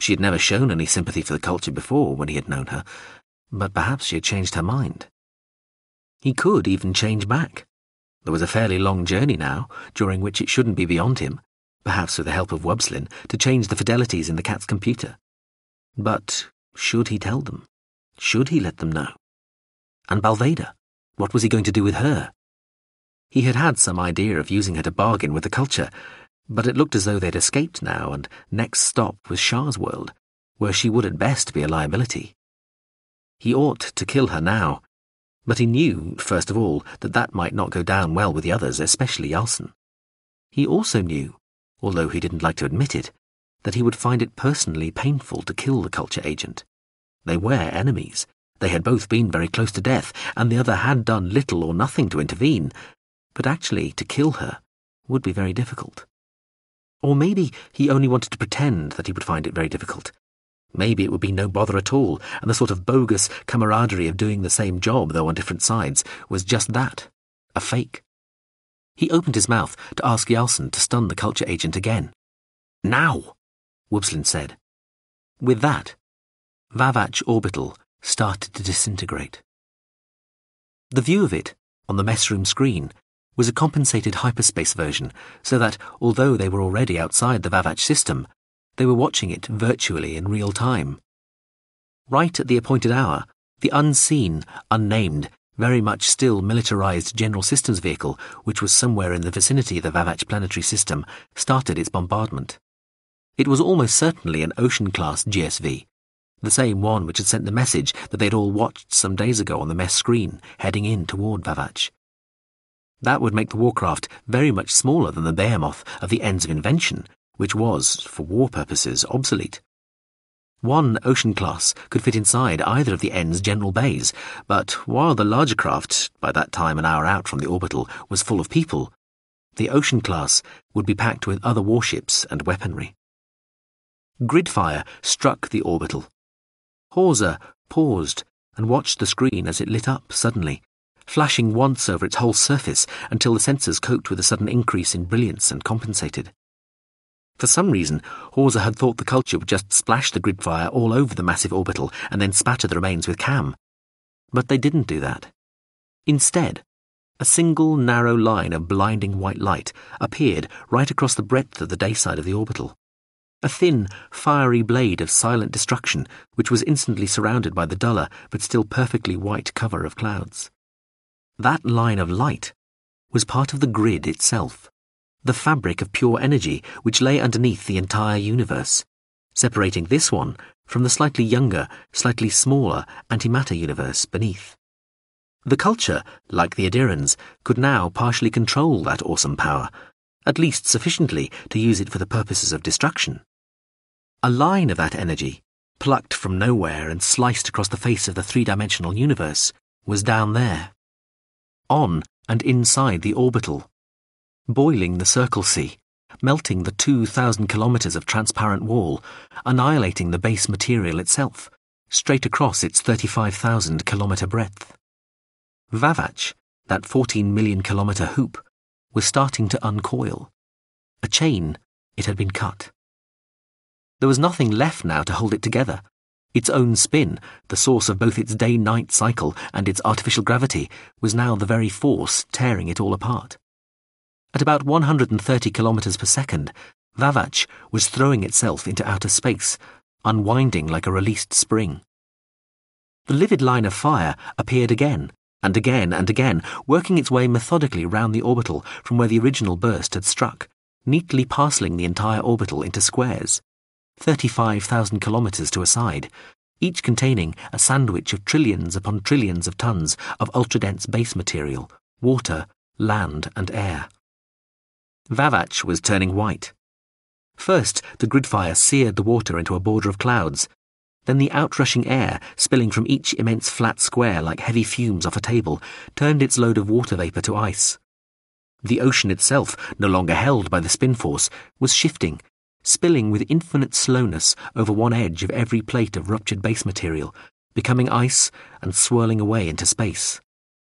She had never shown any sympathy for the culture before when he had known her, but perhaps she had changed her mind. He could even change back. There was a fairly long journey now, during which it shouldn't be beyond him, perhaps with the help of Wubslin, to change the fidelities in the cat's computer. But should he tell them? Should he let them know? And Balveda? What was he going to do with her? He had had some idea of using her to bargain with the culture, but it looked as though they'd escaped now, and next stop was Shah's world, where she would at best be a liability. He ought to kill her now, but he knew, first of all, that that might not go down well with the others, especially Jalsson. He also knew, although he didn't like to admit it, that he would find it personally painful to kill the culture agent. They were enemies. They had both been very close to death, and the other had done little or nothing to intervene, but actually to kill her would be very difficult. Or maybe he only wanted to pretend that he would find it very difficult. Maybe it would be no bother at all, and the sort of bogus camaraderie of doing the same job, though on different sides, was just that, a fake. He opened his mouth to ask Jalsson to stun the culture agent again. Now, Wubslin said. With that, Vavach Orbital started to disintegrate. The view of it, on the mess room screen, was a compensated hyperspace version, so that, although they were already outside the Vavach system, they were watching it virtually in real time. Right at the appointed hour, the unseen, unnamed, very much still militarized General Systems vehicle, which was somewhere in the vicinity of the Vavach planetary system, started its bombardment. It was almost certainly an Ocean-class GSV, the same one which had sent the message that they'd all watched some days ago on the mess screen, heading in toward Vavach. That would make the warcraft very much smaller than the behemoth of the Ends of Invention, which was, for war purposes, obsolete. One Ocean class could fit inside either of the Ends' general bays, but while the larger craft, by that time an hour out from the orbital, was full of people, the Ocean class would be packed with other warships and weaponry. Gridfire struck the orbital. Hawser paused and watched the screen as it lit up suddenly, flashing once over its whole surface until the sensors coped with a sudden increase in brilliance and compensated. For some reason, Hawser had thought the culture would just splash the Gridfire all over the massive orbital and then spatter the remains with Cam. But they didn't do that. Instead, a single narrow line of blinding white light appeared right across the breadth of the day side of the orbital. A thin, fiery blade of silent destruction which was instantly surrounded by the duller but still perfectly white cover of clouds. That line of light was part of the grid itself, the fabric of pure energy which lay underneath the entire universe, separating this one from the slightly younger, slightly smaller antimatter universe beneath. The culture, like the Adirans, could now partially control that awesome power, at least sufficiently to use it for the purposes of destruction. A line of that energy, plucked from nowhere and sliced across the face of the three-dimensional universe, was down there, on and inside the orbital, boiling the Circle Sea, melting the 2,000 kilometers of transparent wall, annihilating the base material itself, straight across its 35,000 kilometer breadth. Vavach, that 14 million kilometer hoop, was starting to uncoil. A chain, it had been cut. There was nothing left now to hold it together. Its own spin, the source of both its day-night cycle and its artificial gravity, was now the very force tearing it all apart. At about 130 kilometers per second, Vavach was throwing itself into outer space, unwinding like a released spring. The livid line of fire appeared again, and again and again, working its way methodically round the orbital from where the original burst had struck, neatly parceling the entire orbital into squares, 35,000 kilometers to a side, each containing a sandwich of trillions upon trillions of tons of ultra-dense base material, water, land and air. Vavach was turning white. First, the Gridfire seared the water into a border of clouds. Then the outrushing air, spilling from each immense flat square like heavy fumes off a table, turned its load of water vapor to ice. The ocean itself, no longer held by the spin force, was shifting, spilling with infinite slowness over one edge of every plate of ruptured base material, becoming ice and swirling away into space.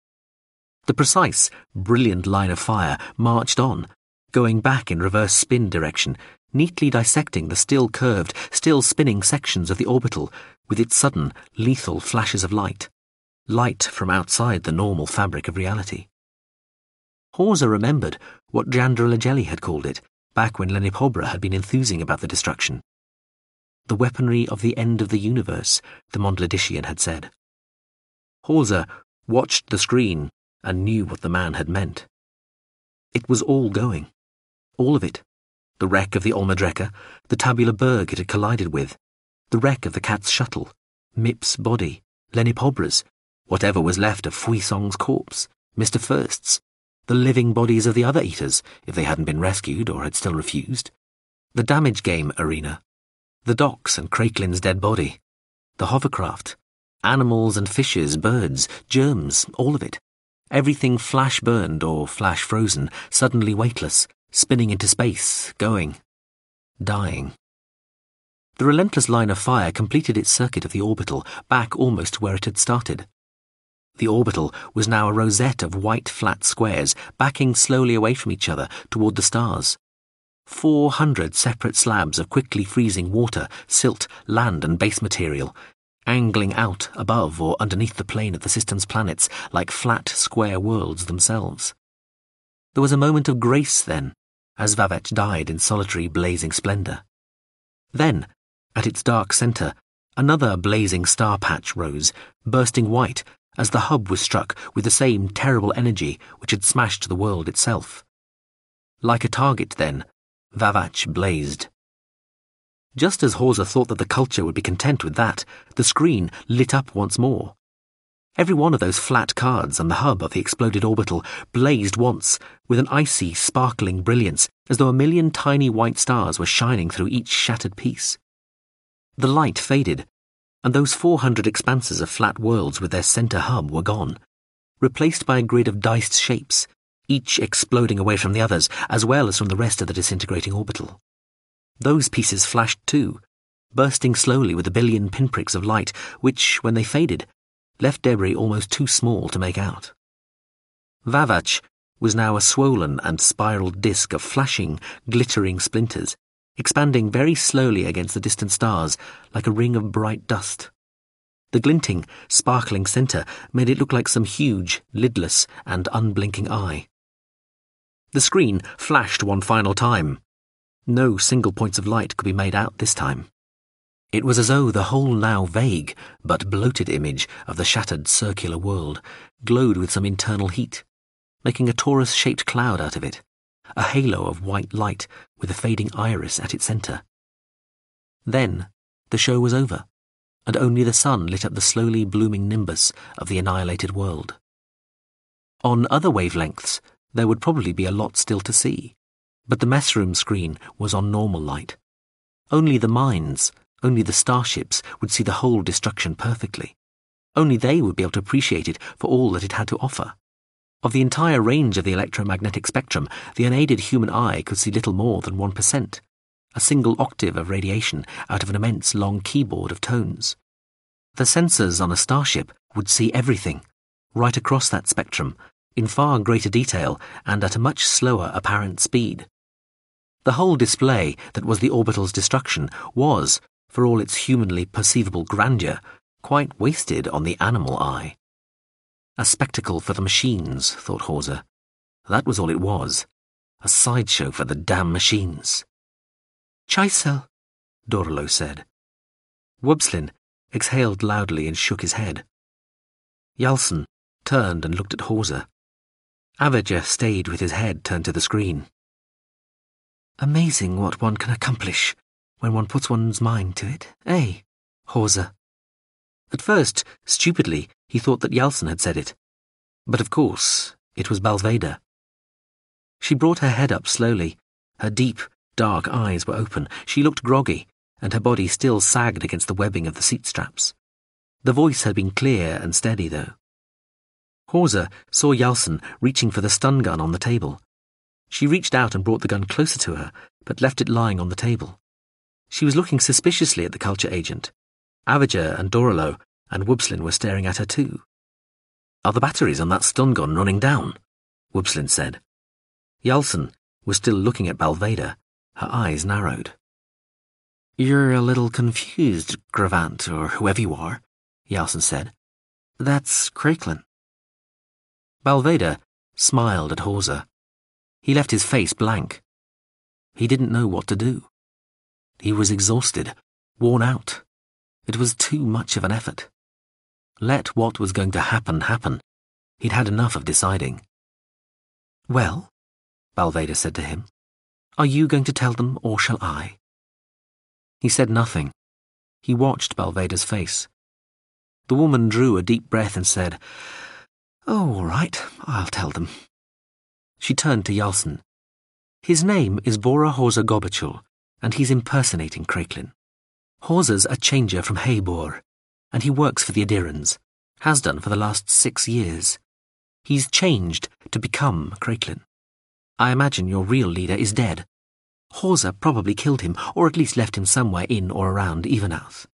The precise, brilliant line of fire marched on, going back in reverse spin direction, neatly dissecting the still curved, still spinning sections of the orbital with its sudden, lethal flashes of light. Light from outside the normal fabric of reality. Hawser remembered what Jandralajeli had called it, back when Lenipobra had been enthusing about the destruction. The weaponry of the end of the universe, the Mondladishian had said. Hawser watched the screen and knew what the man had meant. It was all going. All of it. The wreck of the Olmadreka, the tabular berg it had collided with, the wreck of the cat's shuttle, Mip's body, Lenipobra's, whatever was left of Fuisong's corpse, Mr. First's, the living bodies of the other eaters, if they hadn't been rescued or had still refused, the damage game arena, the docks and Crakelin's dead body, the hovercraft, animals and fishes, birds, germs, all of it. Everything flash-burned or flash-frozen, suddenly weightless, spinning into space, going, dying. The relentless line of fire completed its circuit of the orbital, back almost to where it had started. The orbital was now a rosette of white flat squares, backing slowly away from each other toward the stars. 400 separate slabs of quickly freezing water, silt, land and base material, angling out above or underneath the plane of the system's planets like flat, square worlds themselves. There was a moment of grace then, as Vavach died in solitary blazing splendor. Then, at its dark center, another blazing star patch rose, bursting white as the hub was struck with the same terrible energy which had smashed the world itself. Like a target then, Vavach blazed. Just as Hawser thought that the culture would be content with that, the screen lit up once more. Every one of those flat cards and the hub of the exploded orbital blazed once, with an icy, sparkling brilliance, as though a million tiny white stars were shining through each shattered piece. The light faded, and those 400 expanses of flat worlds with their center hub were gone, replaced by a grid of diced shapes, each exploding away from the others, as well as from the rest of the disintegrating orbital. Those pieces flashed too, bursting slowly with a billion pinpricks of light, which, when they faded, left debris almost too small to make out. Vavach was now a swollen and spiraled disk of flashing, glittering splinters, expanding very slowly against the distant stars like a ring of bright dust. The glinting, sparkling center made it look like some huge, lidless and unblinking eye. The screen flashed one final time. No single points of light could be made out this time. It was as though the whole now vague but bloated image of the shattered circular world glowed with some internal heat, making a torus-shaped cloud out of it, a halo of white light with a fading iris at its center. Then the show was over, and only the sun lit up the slowly blooming nimbus of the annihilated world. On other wavelengths, there would probably be a lot still to see, but the mess room screen was on normal light. Only the mines, only the starships would see the whole destruction perfectly. Only they would be able to appreciate it for all that it had to offer. Of the entire range of the electromagnetic spectrum, the unaided human eye could see little more than 1%, a single octave of radiation out of an immense long keyboard of tones. The sensors on a starship would see everything, right across that spectrum, in far greater detail and at a much slower apparent speed. The whole display that was the orbital's destruction was, for all its humanly perceivable grandeur, quite wasted on the animal eye. A spectacle for the machines, thought Hawser. That was all it was. A sideshow for the damn machines. "Chaisel," Dorolo said. Wubslin exhaled loudly and shook his head. Yalson turned and looked at Hawser. Avager stayed with his head turned to the screen. "Amazing what one can accomplish when one puts one's mind to it, eh, Hawser?" At first, stupidly, he thought that Yalson had said it. But of course, it was Balveda. She brought her head up slowly. Her deep, dark eyes were open. She looked groggy, and her body still sagged against the webbing of the seat straps. The voice had been clear and steady, though. Hawser saw Yalson reaching for the stun gun on the table. She reached out and brought the gun closer to her, but left it lying on the table. She was looking suspiciously at the culture agent. Avager and Dorolo and Wubslin were staring at her too. "Are the batteries on that stun gun running down?" Wubslin said. Yalson was still looking at Balveda, Her eyes narrowed. "You're a little confused, Gravant, or whoever you are," Yalson said. "That's Craiklin." Balveda smiled at Hawser. He left his face blank. He didn't know what to do. He was exhausted, worn out. It was too much of an effort. Let what was going to happen happen. He'd had enough of deciding. "Well," Balveda said to him, "are you going to tell them, or shall I?" He said nothing. He watched Balveda's face. The woman drew a deep breath and said, "Oh, all right, I'll tell them." She turned to Yalson. "His name is Bora Hawser Gobachul, and he's impersonating Craiklin. Hawser's a changer from Haybor, and he works for the Adirans, has done for the last 6 years. He's changed to become Craiklin. I imagine your real leader is dead. Hawser probably killed him, or at least left him somewhere in or around Evenouth.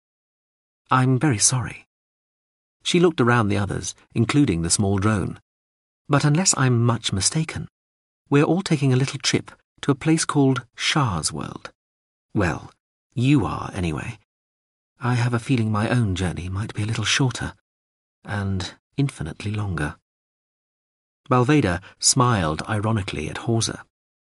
I'm very sorry." She looked around the others, including the small drone. "But unless I'm much mistaken, we're all taking a little trip to a place called Shah's World. Well, you are, anyway. I have a feeling my own journey might be a little shorter, and infinitely longer." Balveda smiled ironically at Hawser.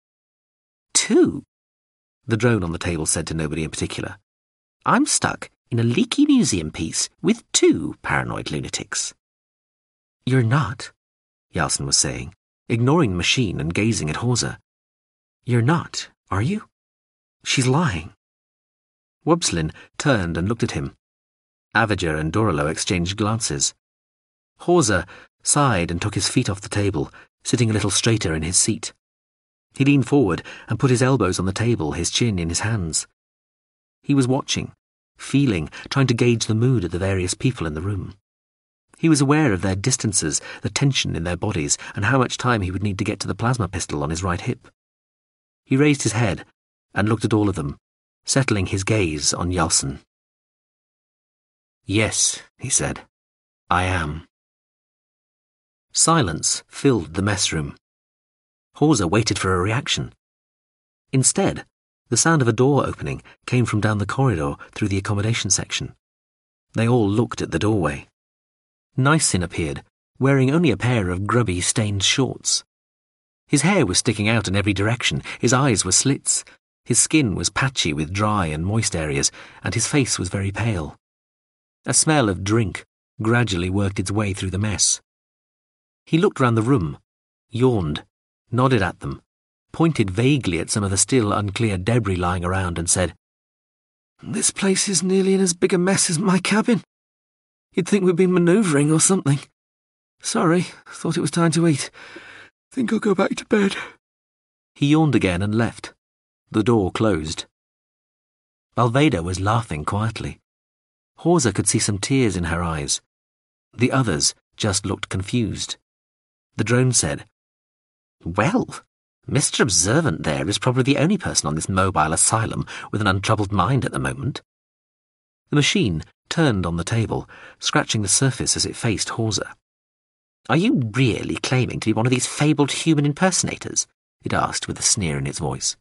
"2?" the drone on the table said to nobody in particular. "I'm stuck in a leaky museum piece with 2 paranoid lunatics." "You're not," Yalson was saying, ignoring the machine and gazing at Hawser. "You're not, are you? She's lying." Wobslin turned and looked at him. Avager and Dorolo exchanged glances. Hawser sighed and took his feet off the table, sitting a little straighter in his seat. He leaned forward and put his elbows on the table, his chin in his hands. He was watching, feeling, trying to gauge the mood of the various people in the room. He was aware of their distances, the tension in their bodies, and how much time he would need to get to the plasma pistol on his right hip. He raised his head and looked at all of them, settling his gaze on Yalson. "Yes," he said, "I am." Silence filled the mess room. Hawser waited for a reaction. Instead, the sound of a door opening came from down the corridor through the accommodation section. They all looked at the doorway. Nysin appeared, wearing only a pair of grubby, stained shorts. His hair was sticking out in every direction, his eyes were slits, his skin was patchy with dry and moist areas, and his face was very pale. A smell of drink gradually worked its way through the mess. He looked round the room, yawned, nodded at them, pointed vaguely at some of the still unclear debris lying around and said, "This place is nearly in as big a mess as my cabin. You'd think we'd been manoeuvring or something. Sorry, thought it was time to eat. Think I'll go back to bed." He yawned again and left. The door closed. Balveda was laughing quietly. Hawser could see some tears in her eyes. The others just looked confused. The drone said, "Well, Mr. Observant there is probably the only person on this mobile asylum with an untroubled mind at the moment." The machine turned on the table, scratching the surface as it faced Hawser. "Are you really claiming to be one of these fabled human impersonators?" it asked with a sneer in its voice.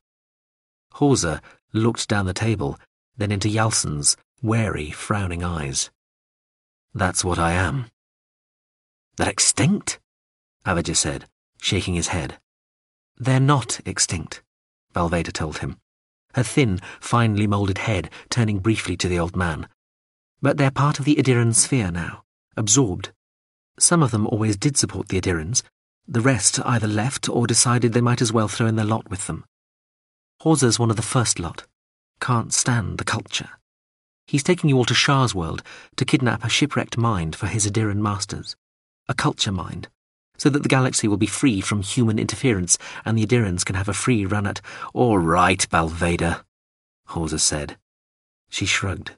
Hawser looked down the table, then into Yalson's wary, frowning eyes. "That's what I am." "They're extinct?" Avager said, shaking his head. "They're not extinct," Balveda told him, her thin, finely moulded head turning briefly to the old man. "But they're part of the Adiran sphere now, absorbed. Some of them always did support the Adirans. The rest either left or decided they might as well throw in their lot with them. Hawser's one of the first lot. Can't stand the culture. He's taking you all to Shah's World to kidnap a shipwrecked mind for his Adiran masters. A culture mind, so that the galaxy will be free from human interference and the Adirans can have a free run at—" "All right, Balveda," Hawser said. She shrugged.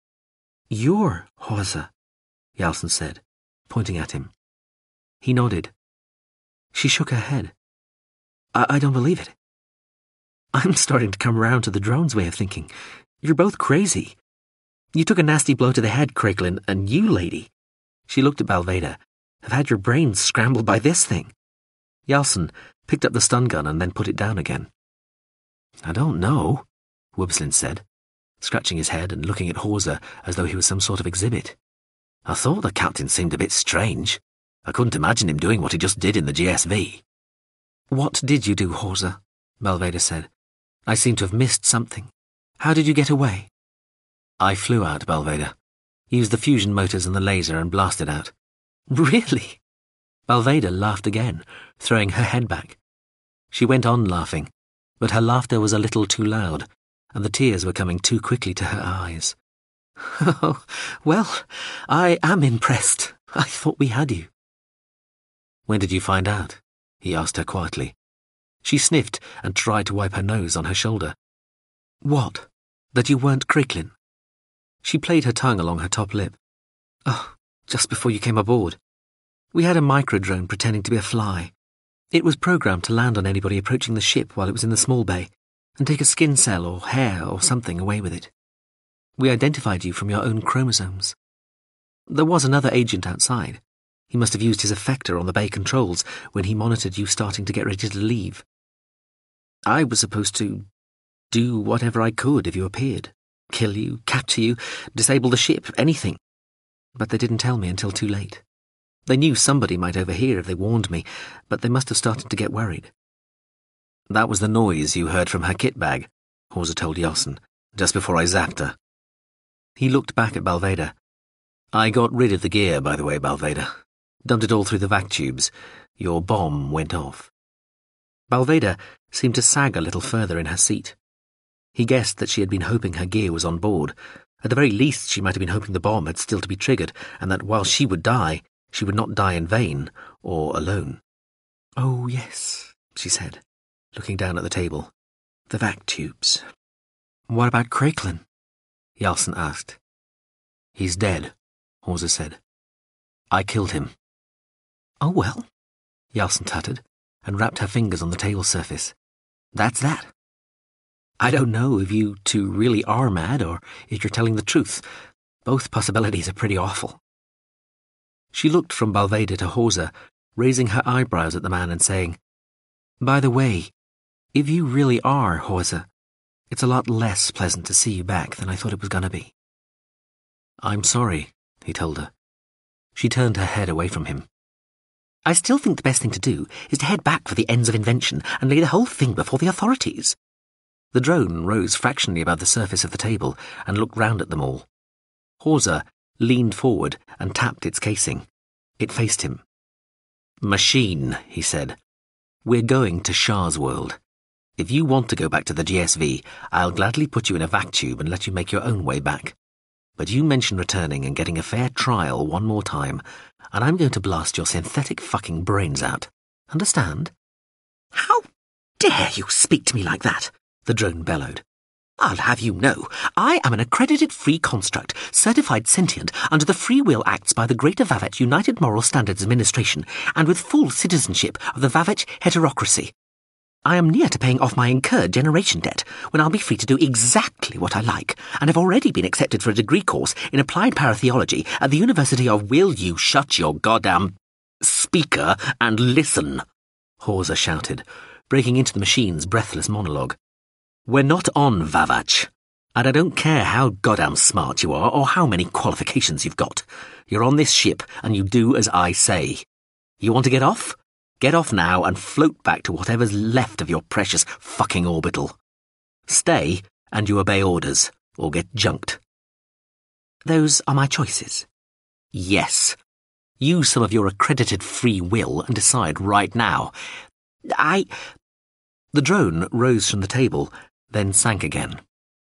"You're Hawser," Yalson said, pointing at him. He nodded. She shook her head. I don't believe it. I'm starting to come round to the drone's way of thinking. You're both crazy. You took a nasty blow to the head, Craiklin, and you, lady," she looked at Balveda, "have had your brains scrambled by this thing." Yalson picked up the stun gun and then put it down again. I don't know, Wubslin said, scratching his head and looking at Hawser as though he was some sort of exhibit. I thought the captain seemed a bit strange. I couldn't imagine him doing what he just did in the GSV. What did you do, Hawser? Balveda said. I seem to have missed something. How did you get away? I flew out, Balveda. Used the fusion motors and the laser and blasted out. Really? Balveda laughed again, throwing her head back. She went on laughing, but her laughter was a little too loud, and the tears were coming too quickly to her eyes. Oh, well, I am impressed. I thought we had you. When did you find out? He asked her quietly. She sniffed and tried to wipe her nose on her shoulder. What? That you weren't Craiglin? She played her tongue along her top lip. Oh, just before you came aboard. We had a microdrone pretending to be a fly. It was programmed to land on anybody approaching the ship while it was in the small bay, and take a skin cell or hair or something away with it. We identified you from your own chromosomes. There was another agent outside. He must have used his effector on the bay controls when he monitored you starting to get ready to leave. I was supposed to do whatever I could if you appeared. Kill you, capture you, disable the ship, anything. But they didn't tell me until too late. They knew somebody might overhear if they warned me, but they must have started to get worried. That was the noise you heard from her kit bag, Hawser told Yeltsin, just before I zapped her. He looked back at Balveda. I got rid of the gear, by the way, Balveda. Dumped it all through the vac tubes. Your bomb went off. Balveda seemed to sag a little further in her seat. He guessed that she had been hoping her gear was on board. At the very least, she might have been hoping the bomb had still to be triggered, and that while she would die, she would not die in vain, or alone. Oh, yes, she said, looking down at the table. The vac tubes. What about Craiglin? Yeltsin asked. He's dead, Hawser said. I killed him. Oh, well, Yeltsin tutted, and rapped her fingers on the table surface. That's that. I don't know if you two really are mad or if you're telling the truth. Both possibilities are pretty awful. She looked from Balveda to Hawser, raising her eyebrows at the man and saying, By the way, if you really are Hawser, it's a lot less pleasant to see you back than I thought it was going to be. I'm sorry, he told her. She turned her head away from him. I still think the best thing to do is to head back for the ends of invention and lay the whole thing before the authorities. The drone rose fractionally above the surface of the table and looked round at them all. Hawser leaned forward and tapped its casing. It faced him. Machine, he said. We're going to Shah's world. If you want to go back to the GSV, I'll gladly put you in a vac tube and let you make your own way back. But you mention returning and getting a fair trial one more time, and I'm going to blast your synthetic fucking brains out. Understand? How dare you speak to me like that? The drone bellowed. I'll have you know, I am an accredited free construct, certified sentient under the Free Will Acts by the Greater Vavet United Moral Standards Administration, and with full citizenship of the Vavet heterocracy. I am near to paying off my incurred generation debt, when I'll be free to do exactly what I like, and have already been accepted for a degree course in applied paratheology at the University of Will You Shut Your Goddamn Speaker and Listen, Hawser shouted, breaking into the machine's breathless monologue. We're not on Vavach, and I don't care how goddamn smart you are or how many qualifications you've got. You're on this ship, and you do as I say. You want to get off? Get off now and float back to whatever's left of your precious fucking orbital. Stay, and you obey orders, or get junked. Those are my choices. Yes. Use some of your accredited free will and decide right now. The drone rose from the table, then sank again.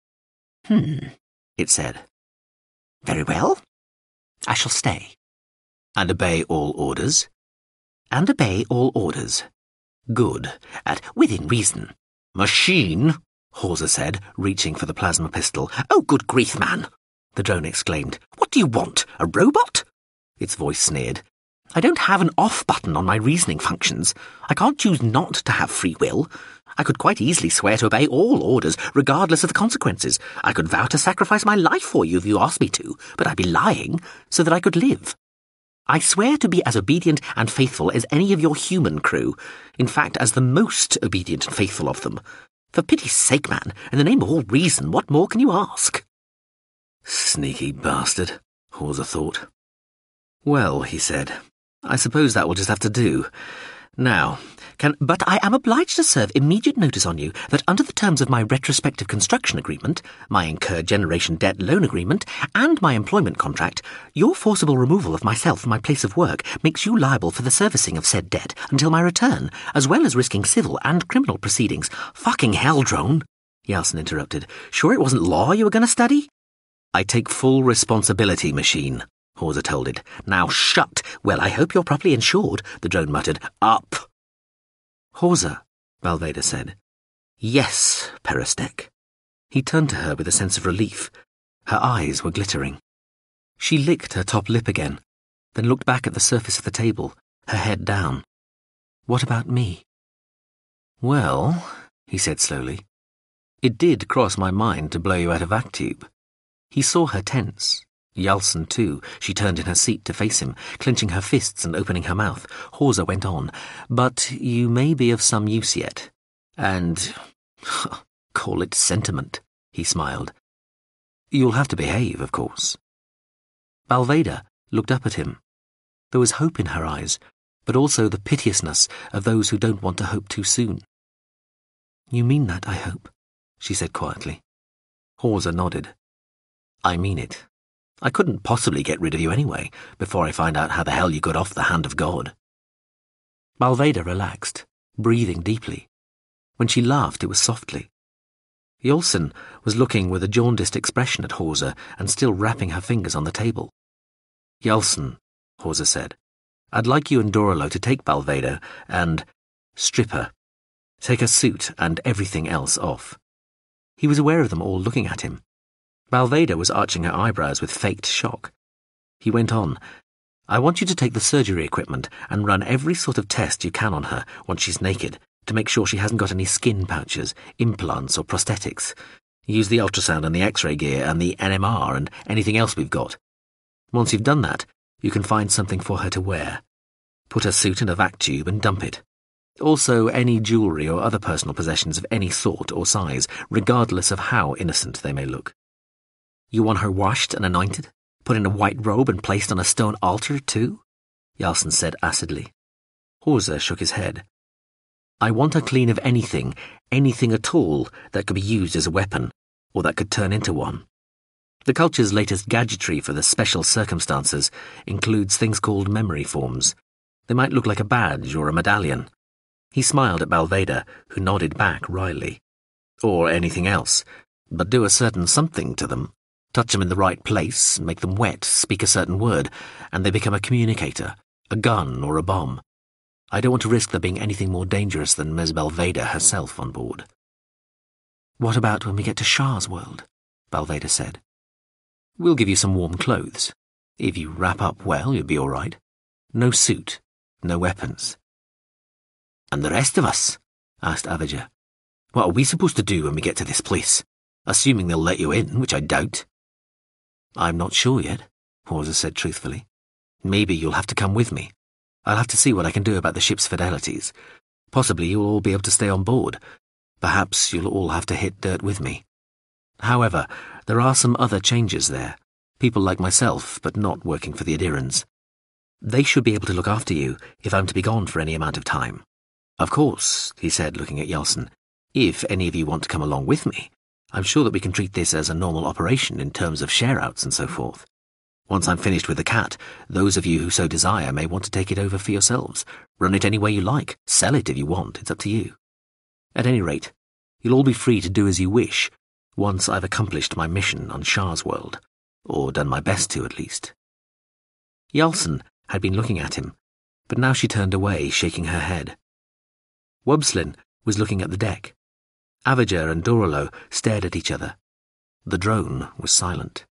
It said. Very well. I shall stay. And obey all orders? And obey all orders. Good. Within reason. Machine, Hawser said, reaching for the plasma pistol. Oh, good grief, man, the drone exclaimed. What do you want? A robot? Its voice sneered. I don't have an off button on my reasoning functions. I can't choose not to have free will. I could quite easily swear to obey all orders, regardless of the consequences. I could vow to sacrifice my life for you if you asked me to, but I'd be lying so that I could live. I swear to be as obedient and faithful as any of your human crew. In fact, as the most obedient and faithful of them. For pity's sake, man, in the name of all reason, what more can you ask? Sneaky bastard, Hawser thought. Well, he said, I suppose that will just have to do. Now, but I am obliged to serve immediate notice on you that under the terms of my retrospective construction agreement, my incurred generation debt loan agreement, and my employment contract, your forcible removal of myself from my place of work makes you liable for the servicing of said debt until my return, as well as risking civil and criminal proceedings. Fucking hell, Drone, Yalson interrupted. Sure it wasn't law you were going to study? I take full responsibility, Machine, Hawser told it. Now shut. Well, I hope you're properly insured, the drone muttered. Up. Hawser, Valveda said. Yes, Peristec. He turned to her with a sense of relief. Her eyes were glittering. She licked her top lip again, then looked back at the surface of the table, her head down. What about me? Well, he said slowly, it did cross my mind to blow you out of vac tube. He saw her tense. Yalson, too. She turned in her seat to face him, clenching her fists and opening her mouth. Hawser went on. But you may be of some use yet. And call it sentiment, he smiled. You'll have to behave, of course. Valveda looked up at him. There was hope in her eyes, but also the piteousness of those who don't want to hope too soon. You mean that, I hope, she said quietly. Hawser nodded. I mean it. I couldn't possibly get rid of you anyway, before I find out how the hell you got off the hand of God. Valveda relaxed, breathing deeply. When she laughed, it was softly. Yalson was looking with a jaundiced expression at Hawser and still rapping her fingers on the table. Yalson, Hawser said, I'd like you and Dorolo to take Valveda and strip her. Take her suit and everything else off. He was aware of them all looking at him. Valveda was arching her eyebrows with faked shock. He went on, I want you to take the surgery equipment and run every sort of test you can on her once she's naked to make sure she hasn't got any skin pouches, implants or prosthetics. Use the ultrasound and the X-ray gear and the NMR and anything else we've got. Once you've done that, you can find something for her to wear. Put her suit in a vac tube and dump it. Also any jewellery or other personal possessions of any sort or size, regardless of how innocent they may look. You want her washed and anointed, put in a white robe and placed on a stone altar, too? Yalson said acidly. Hawser shook his head. I want her clean of anything at all that could be used as a weapon, or that could turn into one. The culture's latest gadgetry for the special circumstances includes things called memory forms. They might look like a badge or a medallion. He smiled at Valveda, who nodded back wryly. Or anything else, but do a certain something to them. Touch them in the right place, make them wet, speak a certain word, and they become a communicator, a gun or a bomb. I don't want to risk there being anything more dangerous than Ms. Valveda herself on board. What about when we get to Shah's world? Valveda said. We'll give you some warm clothes. If you wrap up well, you'll be all right. No suit, no weapons. And the rest of us? Asked Avager. What are we supposed to do when we get to this place? Assuming they'll let you in, which I doubt. I'm not sure yet, Hawser said truthfully. Maybe you'll have to come with me. I'll have to see what I can do about the ship's fidelities. Possibly you'll all be able to stay on board. Perhaps you'll all have to hit dirt with me. However, there are some other changes there. People like myself, but not working for the Adirans. They should be able to look after you if I'm to be gone for any amount of time. Of course, he said, looking at Yalson, if any of you want to come along with me, I'm sure that we can treat this as a normal operation in terms of share-outs and so forth. Once I'm finished with the cat, those of you who so desire may want to take it over for yourselves. Run it any way you like. Sell it if you want. It's up to you. At any rate, you'll all be free to do as you wish, once I've accomplished my mission on Shah's world. Or done my best to, at least. Yalson had been looking at him, but now she turned away, shaking her head. Wubslin was looking at the deck. Avager and Dorolo stared at each other. The drone was silent.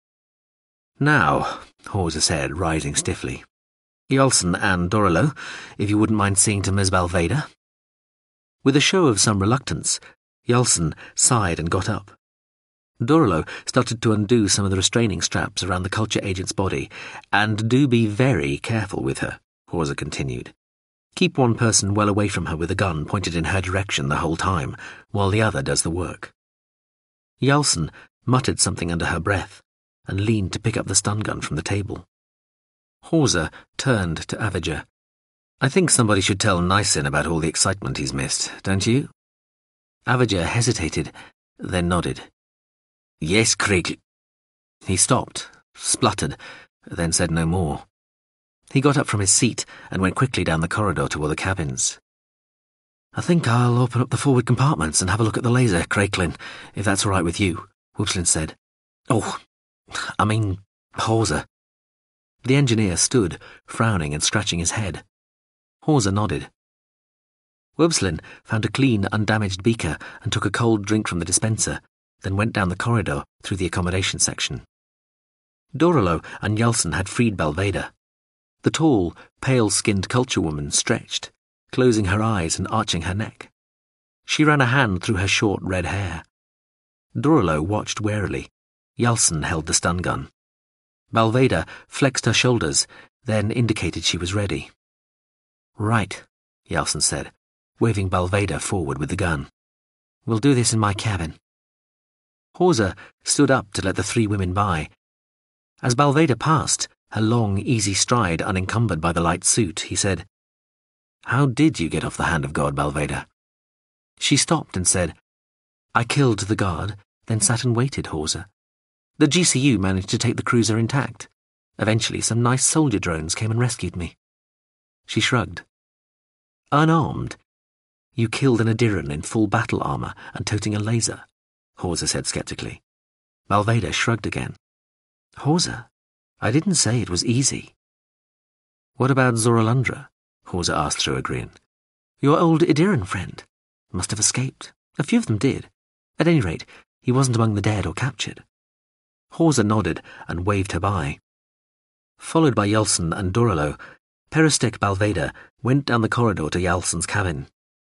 Now, Hawser said, rising stiffly. Yalson and Dorolo, if you wouldn't mind seeing to Ms. Valveda. With a show of some reluctance, Yalson sighed and got up. Dorolo started to undo some of the restraining straps around the culture agent's body, and do be very careful with her, Hawser continued. Keep one person well away from her with a gun pointed in her direction the whole time, while the other does the work. Jalsen muttered something under her breath and leaned to pick up the stun gun from the table. Hawser turned to Avager. I think somebody should tell Nysin about all the excitement he's missed, don't you? Avager hesitated, then nodded. Yes, Craig. He stopped, spluttered, then said no more. He got up from his seat and went quickly down the corridor toward the cabins. I think I'll open up the forward compartments and have a look at the laser, Craiglin, if that's all right with you, Whoopslin said. Oh, I mean, Hawser. The engineer stood, frowning and scratching his head. Hawser nodded. Whoopslin found a clean, undamaged beaker and took a cold drink from the dispenser, then went down the corridor through the accommodation section. Dorolo and Jalsen had freed Balveda. The tall, pale-skinned culture woman stretched, closing her eyes and arching her neck. She ran a hand through her short red hair. Dorolo watched warily. Jalsen held the stun gun. Balveda flexed her shoulders, then indicated she was ready. Right, Jalsen said, waving Balveda forward with the gun. We'll do this in my cabin. Hawser stood up to let the three women by. As Balveda passed, her long, easy stride unencumbered by the light suit, he said, How did you get off the hand of God, Balveda? She stopped and said, I killed the guard, then sat and waited, Hawser. The GCU managed to take the cruiser intact. Eventually, some nice soldier drones came and rescued me. She shrugged. Unarmed? You killed an Adiran in full battle armor and toting a laser, Hawser said skeptically. Balveda shrugged again. Hawser, I didn't say it was easy. What about Zoralundra? Hawser asked through a grin. Your old Adiran friend. Must have escaped. A few of them did. At any rate, he wasn't among the dead or captured. Hawser nodded and waved her by. Followed by Jalsen and Dorolo, Peristek Balveda went down the corridor to Jalsen's cabin.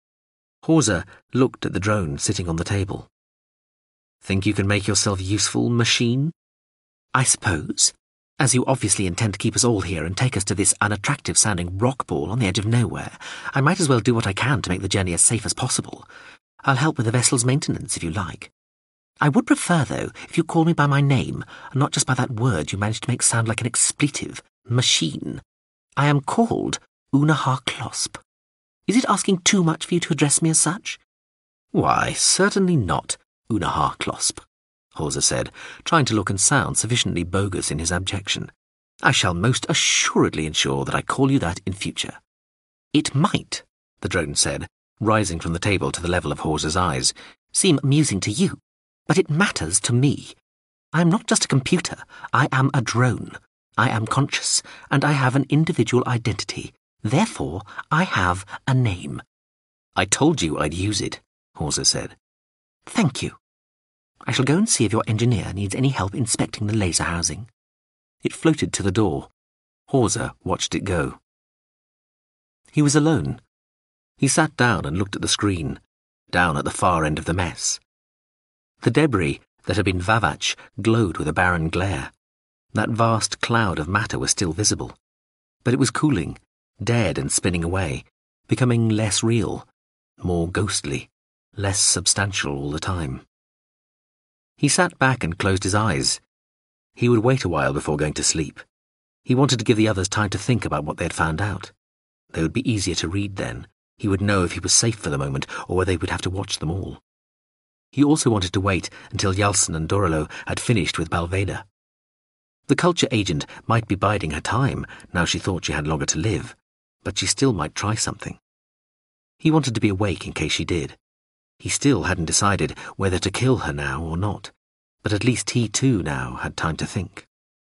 Hawser looked at the drone sitting on the table. Think you can make yourself useful, machine? I suppose. As you obviously intend to keep us all here and take us to this unattractive-sounding rock ball on the edge of nowhere, I might as well do what I can to make the journey as safe as possible. I'll help with the vessel's maintenance, if you like. I would prefer, though, if you call me by my name, and not just by that word you managed to make sound like an expletive, machine. I am called Unaha Closp. Is it asking too much for you to address me as such? Why, certainly not, Unaha Closp, Hawser said, trying to look and sound sufficiently bogus in his abjection. I shall most assuredly ensure that I call you that in future. It might, the drone said, rising from the table to the level of Hawser's eyes, seem amusing to you, but it matters to me. I am not just a computer, I am a drone. I am conscious, and I have an individual identity. Therefore, I have a name. I told you I'd use it, Hawser said. Thank you. I shall go and see if your engineer needs any help inspecting the laser housing. It floated to the door. Hawser watched it go. He was alone. He sat down and looked at the screen, down at the far end of the mess. The debris that had been Vavach glowed with a barren glare. That vast cloud of matter was still visible. But it was cooling, dead and spinning away, becoming less real, more ghostly, less substantial all the time. He sat back and closed his eyes. He would wait a while before going to sleep. He wanted to give the others time to think about what they had found out. They would be easier to read then. He would know if he was safe for the moment or whether they would have to watch them all. He also wanted to wait until Jalsen and Dorolo had finished with Balveda. The culture agent might be biding her time now she thought she had longer to live, but she still might try something. He wanted to be awake in case she did. He still hadn't decided whether to kill her now or not, but at least he too now had time to think.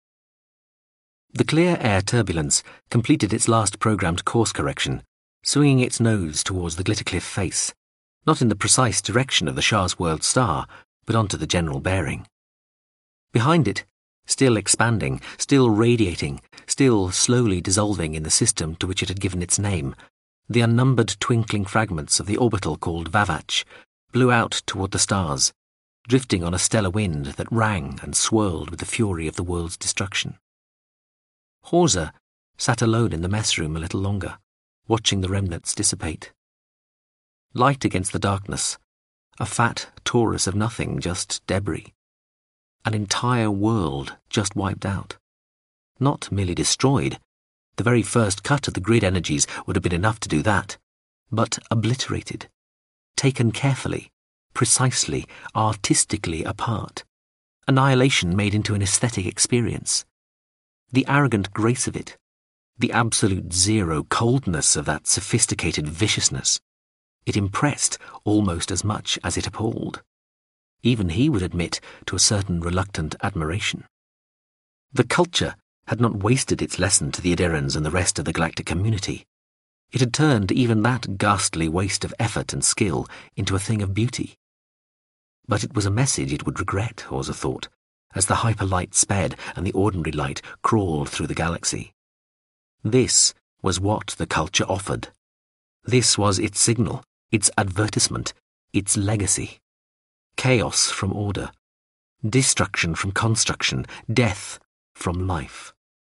The clear air turbulence completed its last programmed course correction, swinging its nose towards the Glittercliff face, not in the precise direction of the Shah's World star, but onto the general bearing. Behind it, still expanding, still radiating, still slowly dissolving in the system to which it had given its name, the unnumbered twinkling fragments of the orbital called Vavach blew out toward the stars, drifting on a stellar wind that rang and swirled with the fury of the world's destruction. Hawser sat alone in the mess room a little longer, watching the remnants dissipate. Light against the darkness, a fat torus of nothing, just debris. An entire world just wiped out. Not merely destroyed. The very first cut of the grid energies would have been enough to do that. But obliterated. Taken carefully, precisely, artistically apart. Annihilation made into an aesthetic experience. The arrogant grace of it. The absolute zero coldness of that sophisticated viciousness. It impressed almost as much as it appalled. Even he would admit to a certain reluctant admiration. The culture had not wasted its lesson to the Adirans and the rest of the galactic community. It had turned even that ghastly waste of effort and skill into a thing of beauty. But it was a message it would regret, Hawser thought, as the hyperlight sped and the ordinary light crawled through the galaxy. This was what the culture offered. This was its signal, its advertisement, its legacy. Chaos from order. Destruction from construction. Death from life.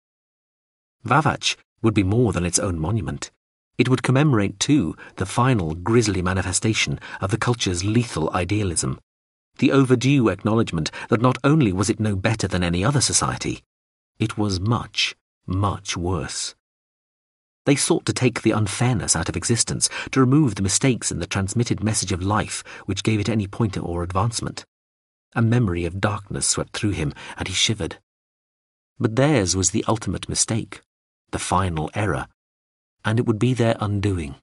Vavach would be more than its own monument. It would commemorate, too, the final grisly manifestation of the culture's lethal idealism. The overdue acknowledgement that not only was it no better than any other society, it was much, much worse. They sought to take the unfairness out of existence, to remove the mistakes in the transmitted message of life which gave it any point or advancement. A memory of darkness swept through him, and he shivered. But theirs was the ultimate mistake, the final error, and it would be their undoing.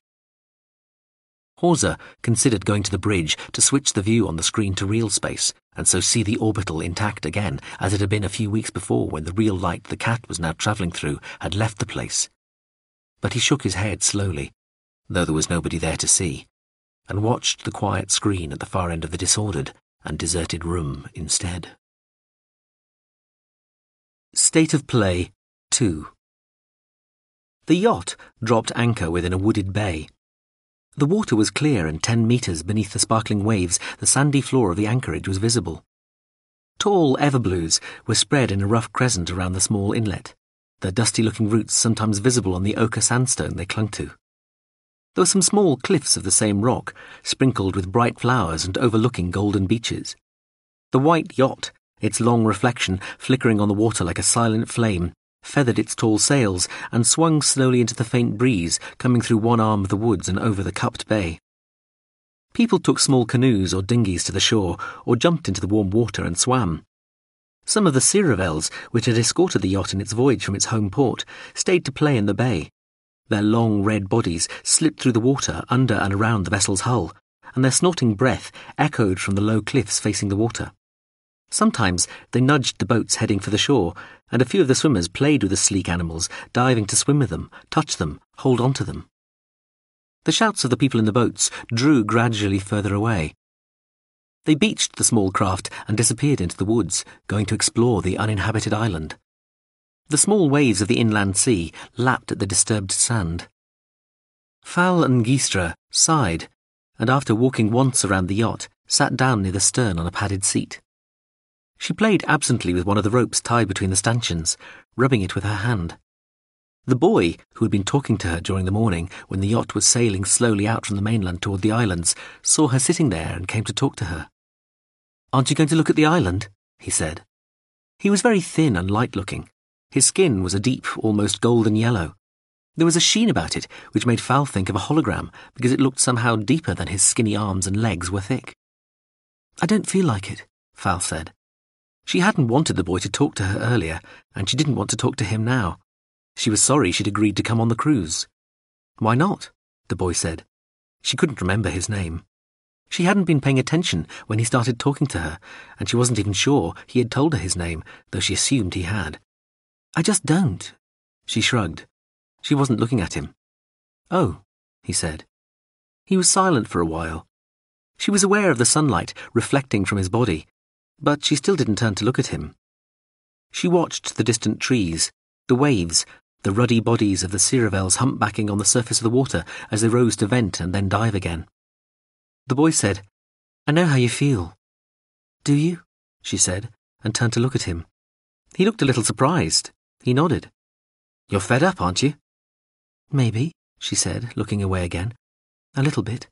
Hawser considered going to the bridge to switch the view on the screen to real space, and so see the orbital intact again, as it had been a few weeks before when the real light the cat was now travelling through had left the place. But he shook his head slowly, though there was nobody there to see, and watched the quiet screen at the far end of the disordered and deserted room instead. State of Play 2. The yacht dropped anchor within a wooded bay. The water was clear, and 10 metres beneath the sparkling waves the sandy floor of the anchorage was visible. Tall everblues were spread in a rough crescent around the small inlet, their dusty-looking roots sometimes visible on the ochre sandstone they clung to. There were some small cliffs of the same rock, sprinkled with bright flowers and overlooking golden beaches. The white yacht, its long reflection flickering on the water like a silent flame, feathered its tall sails and swung slowly into the faint breeze coming through one arm of the woods and over the cupped bay. People took small canoes or dinghies to the shore, or jumped into the warm water and swam. Some of the Siravels, which had escorted the yacht in its voyage from its home port, stayed to play in the bay. Their long red bodies slipped through the water under and around the vessel's hull, and their snorting breath echoed from the low cliffs facing the water. Sometimes they nudged the boats heading for the shore, and a few of the swimmers played with the sleek animals, diving to swim with them, touch them, hold on to them. The shouts of the people in the boats drew gradually further away. They beached the small craft and disappeared into the woods, going to explore the uninhabited island. The small waves of the inland sea lapped at the disturbed sand. Fal and Gistra sighed, and after walking once around the yacht, sat down near the stern on a padded seat. She played absently with one of the ropes tied between the stanchions, rubbing it with her hand. The boy, who had been talking to her during the morning when the yacht was sailing slowly out from the mainland toward the islands, saw her sitting there and came to talk to her. "Aren't you going to look at the island?" he said. He was very thin and light-looking. His skin was a deep, almost golden yellow. There was a sheen about it which made Fal think of a hologram because it looked somehow deeper than his skinny arms and legs were thick. "I don't feel like it," Fal said. She hadn't wanted the boy to talk to her earlier, and she didn't want to talk to him now. She was sorry she'd agreed to come on the cruise. "Why not?" the boy said. She couldn't remember his name. She hadn't been paying attention when he started talking to her, and she wasn't even sure he had told her his name, though she assumed he had. "I just don't." She shrugged. She wasn't looking at him. "Oh," he said. He was silent for a while. She was aware of the sunlight reflecting from his body, but she still didn't turn to look at him. She watched the distant trees, the waves, the ruddy bodies of the Siravels humpbacking on the surface of the water as they rose to vent and then dive again. The boy said, "I know how you feel." "Do you?" she said, and turned to look at him. He looked a little surprised. He nodded. "You're fed up, aren't you?" "Maybe," she said, looking away again. A little bit.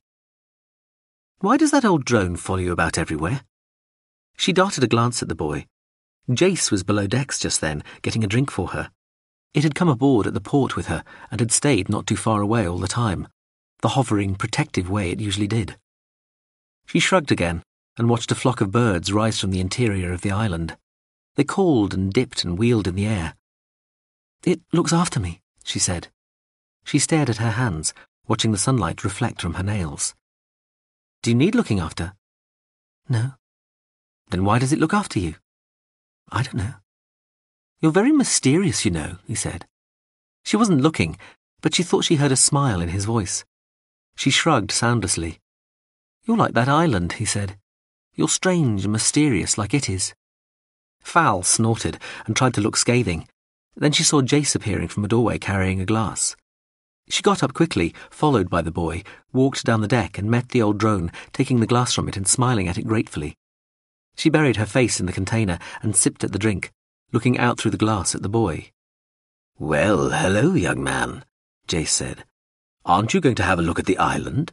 Why does that old drone follow you about everywhere? She darted a glance at the boy. Jace was below decks just then, getting a drink for her. It had come aboard at the port with her and had stayed not too far away all the time, the hovering, protective way it usually did. She shrugged again and watched a flock of birds rise from the interior of the island. They called and dipped and wheeled in the air. It looks after me, she said. She stared at her hands, watching the sunlight reflect from her nails. Do you need looking after? No. Then why does it look after you? I don't know. You're very mysterious, you know, he said. She wasn't looking, but she thought she heard a smile in his voice. She shrugged soundlessly. You're like that island, he said. You're strange and mysterious like it is. Fal snorted and tried to look scathing. Then she saw Jace appearing from a doorway carrying a glass. She got up quickly, followed by the boy, walked down the deck and met the old drone, taking the glass from it and smiling at it gratefully. She buried her face in the container and sipped at the drink, looking out through the glass at the boy. Well, hello, young man, Jace said. Aren't you going to have a look at the island?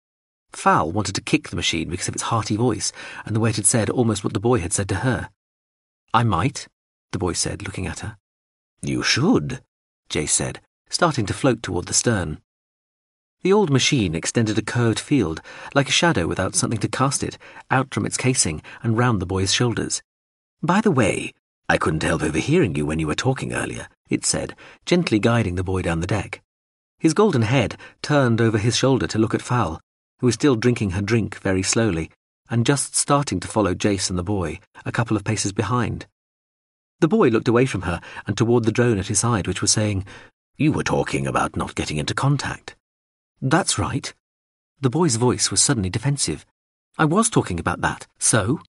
Fal wanted to kick the machine because of its hearty voice and the way it had said almost what the boy had said to her. I might, the boy said, looking at her. You should, Jace said, starting to float toward the stern. The old machine extended a curved field, like a shadow without something to cast it, out from its casing and round the boy's shoulders. By the way, I couldn't help overhearing you when you were talking earlier, it said, gently guiding the boy down the deck. His golden head turned over his shoulder to look at Fal, who was still drinking her drink very slowly, and just starting to follow Jace and the boy, a couple of paces behind. The boy looked away from her and toward the drone at his side, which was saying, You were talking about not getting into contact. That's right. The boy's voice was suddenly defensive. I was talking about that, so?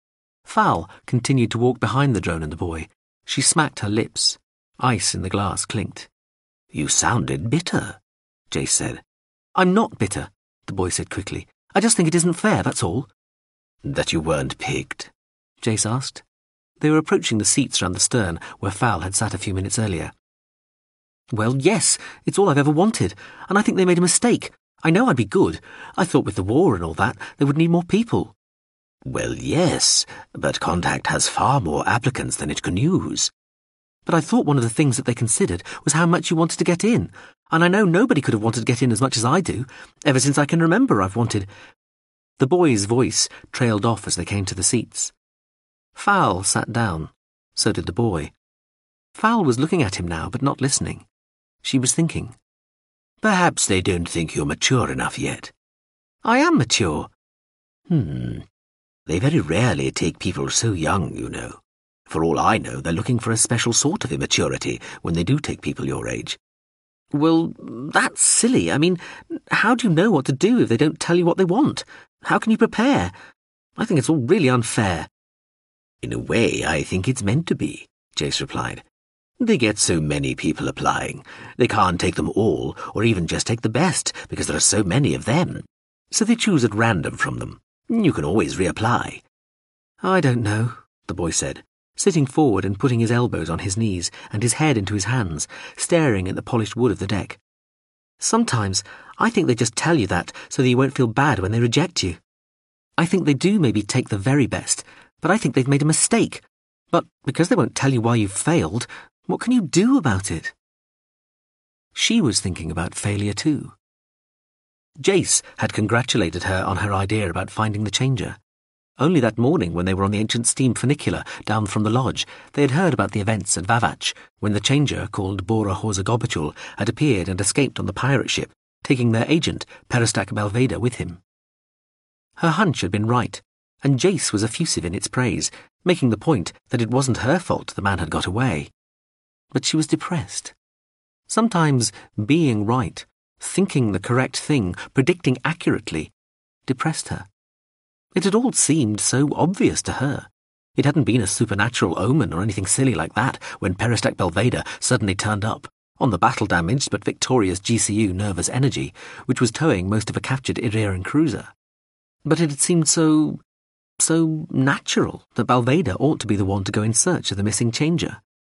Fal continued to walk behind the drone and the boy. She smacked her lips. Ice in the glass clinked. You sounded bitter, Jace said. I'm not bitter, the boy said quickly. I just think it isn't fair, that's all. That you weren't picked? Jace asked. They were approaching the seats round the stern where Fal had sat a few minutes earlier. Well, yes, it's all I've ever wanted, and I think they made a mistake. I know I'd be good. I thought with the war and all that, they would need more people. Well, yes, but Contact has far more applicants than it can use. But I thought one of the things that they considered was how much you wanted to get in, and I know nobody could have wanted to get in as much as I do. Ever since I can remember, I've wanted... The boy's voice trailed off as they came to the seats. Fal sat down. So did the boy. Fal was looking at him now, but not listening. She was thinking. Perhaps they don't think you're mature enough yet. I am mature. They very rarely take people so young, you know. For all I know, they're looking for a special sort of immaturity when they do take people your age. Well, that's silly. I mean, how do you know what to do if they don't tell you what they want? How can you prepare? I think it's all really unfair. In a way, I think it's meant to be, Jace replied. They get so many people applying. They can't take them all, or even just take the best, because there are so many of them. So they choose at random from them. You can always reapply. I don't know, the boy said, sitting forward and putting his elbows on his knees and his head into his hands, staring at the polished wood of the deck. Sometimes I think they just tell you that so that you won't feel bad when they reject you. I think they do maybe take the very best, but I think they've made a mistake. But because they won't tell you why you've failed, what can you do about it? She was thinking about failure too. Jace had congratulated her on her idea about finding the changer. Only that morning, when they were on the ancient steam funicular down from the lodge, they had heard about the events at Vavach, when the changer, called Bora Horzagobachul, had appeared and escaped on the pirate ship, taking their agent, Peristak Balveda, with him. Her hunch had been right, and Jace was effusive in its praise, making the point that it wasn't her fault the man had got away. But she was depressed. Sometimes being right, thinking the correct thing, predicting accurately, depressed her. It had all seemed so obvious to her. It hadn't been a supernatural omen or anything silly like that when Peristak Balveda suddenly turned up, on the battle-damaged but victorious GCU Nervous Energy, which was towing most of a captured Iriran cruiser. But it had seemed so natural that Balveda ought to be the one to go in search of the missing changer.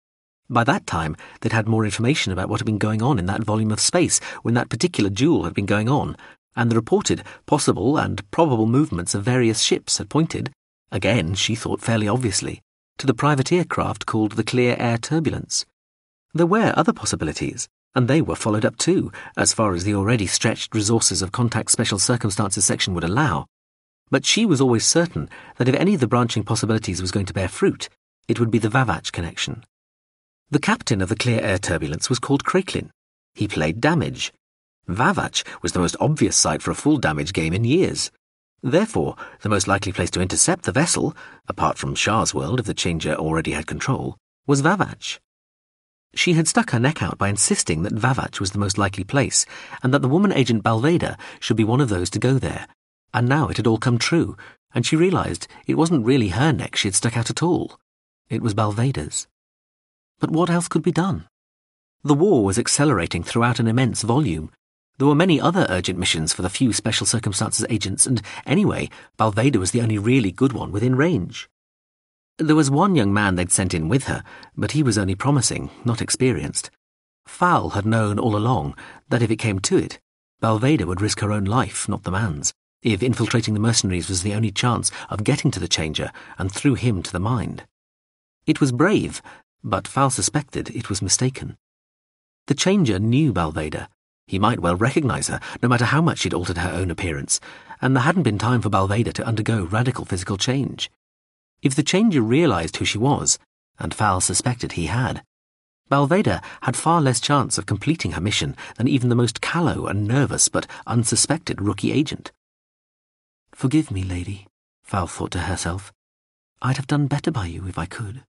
By that time, they'd had more information about what had been going on in that volume of space when that particular duel had been going on, and the reported possible and probable movements of various ships had pointed, again she thought fairly obviously, to the privateer craft called the Clear Air Turbulence. There were other possibilities, and they were followed up too, as far as the already stretched resources of Contact Special Circumstances section would allow. But she was always certain that if any of the branching possibilities was going to bear fruit, it would be the Vavach connection. The captain of the Clear Air Turbulence was called Craiklin. He played damage. Vavach was the most obvious site for a full damage game in years. Therefore, the most likely place to intercept the vessel, apart from Shah's world if the Changer already had control, was Vavach. She had stuck her neck out by insisting that Vavach was the most likely place, and that the woman agent Balveda should be one of those to go there. And now it had all come true, and she realised it wasn't really her neck she had stuck out at all. It was Balveda's. But what else could be done? The war was accelerating throughout an immense volume. There were many other urgent missions for the few Special Circumstances agents, and anyway, Balveda was the only really good one within range. There was one young man they'd sent in with her, but he was only promising, not experienced. Fal had known all along that if it came to it, Balveda would risk her own life, not the man's, if infiltrating the mercenaries was the only chance of getting to the Changer and through him to the Mind. It was brave, but Fal suspected it was mistaken. The Changer knew Balveda. He might well recognise her, no matter how much she'd altered her own appearance, and there hadn't been time for Balveda to undergo radical physical change. If the Changer realised who she was, and Fal suspected he had, Balveda had far less chance of completing her mission than even the most callow and nervous but unsuspected rookie agent. "Forgive me, lady," Fal thought to herself. "I'd have done better by you if I could."